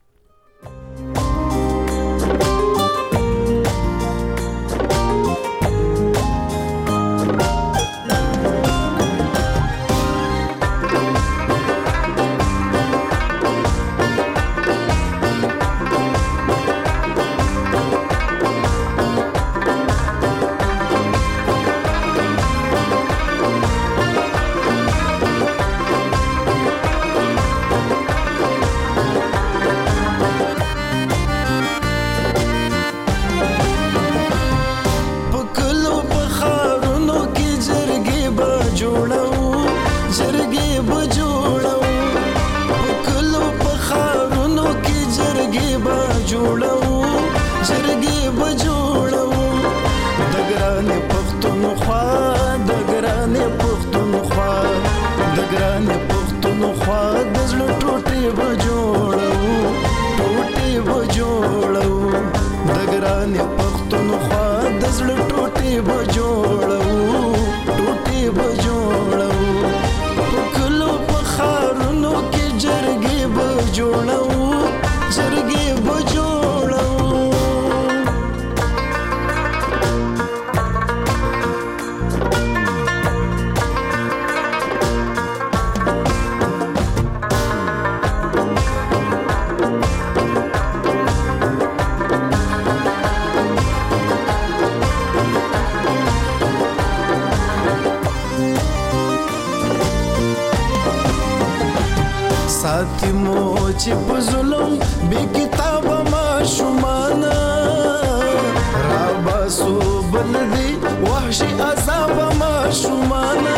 چې په ظلم بی کتاب ما شمانا را باسو بلدی وحشی عذاب ما شمانا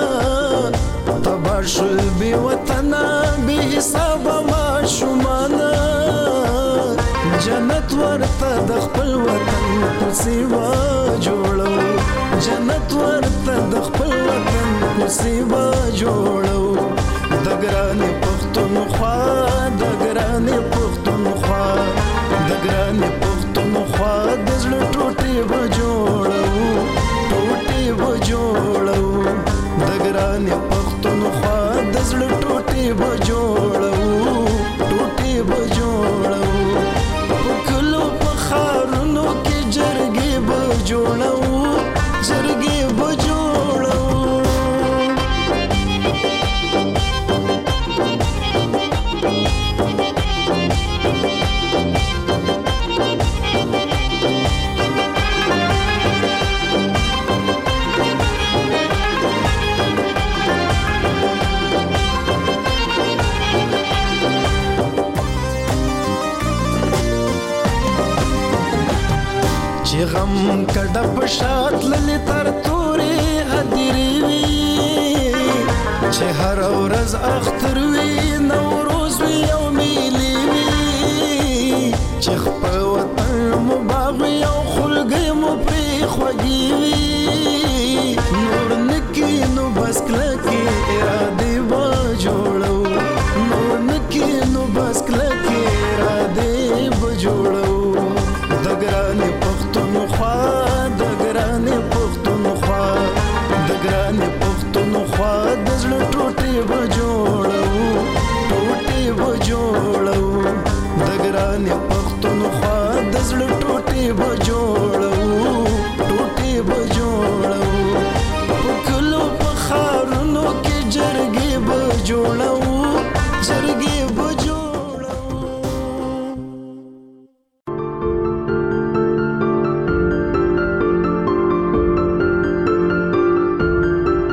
تباشل بی وطنا بی حساب ما شمانا جنت ورته د خپل وطن په سیوا جوړو جنت ورته د خپل وطن په سیوا جوړو د ګرانې پښتونخوا د ګرانې پښتونخوا د ګرانې پښتونخوا د زړه ټوټې به جوړو ټوټې به جوړو د ګرانې پښتونخوا د زړه ټوټې به جوړو ټوټې به جوړو په کلو په ښارونو کې جرګې به جوړو هم کډه پشات للی تر تورې هدیرې وي چې هر ورځ اختر وي نوروز وي او میلې وي چې خپل وطن مو باغ وي او خلګۍ مو پرې خوږې وي نور نکي نو بس کلکې ارادې به جوړو نور نکي نو بس کلکې ارادې به جوړو د ګرانې پښتونخوا د ګرانې پښتونخوا د ګرانې پښتونخوا د زړه ټوټې به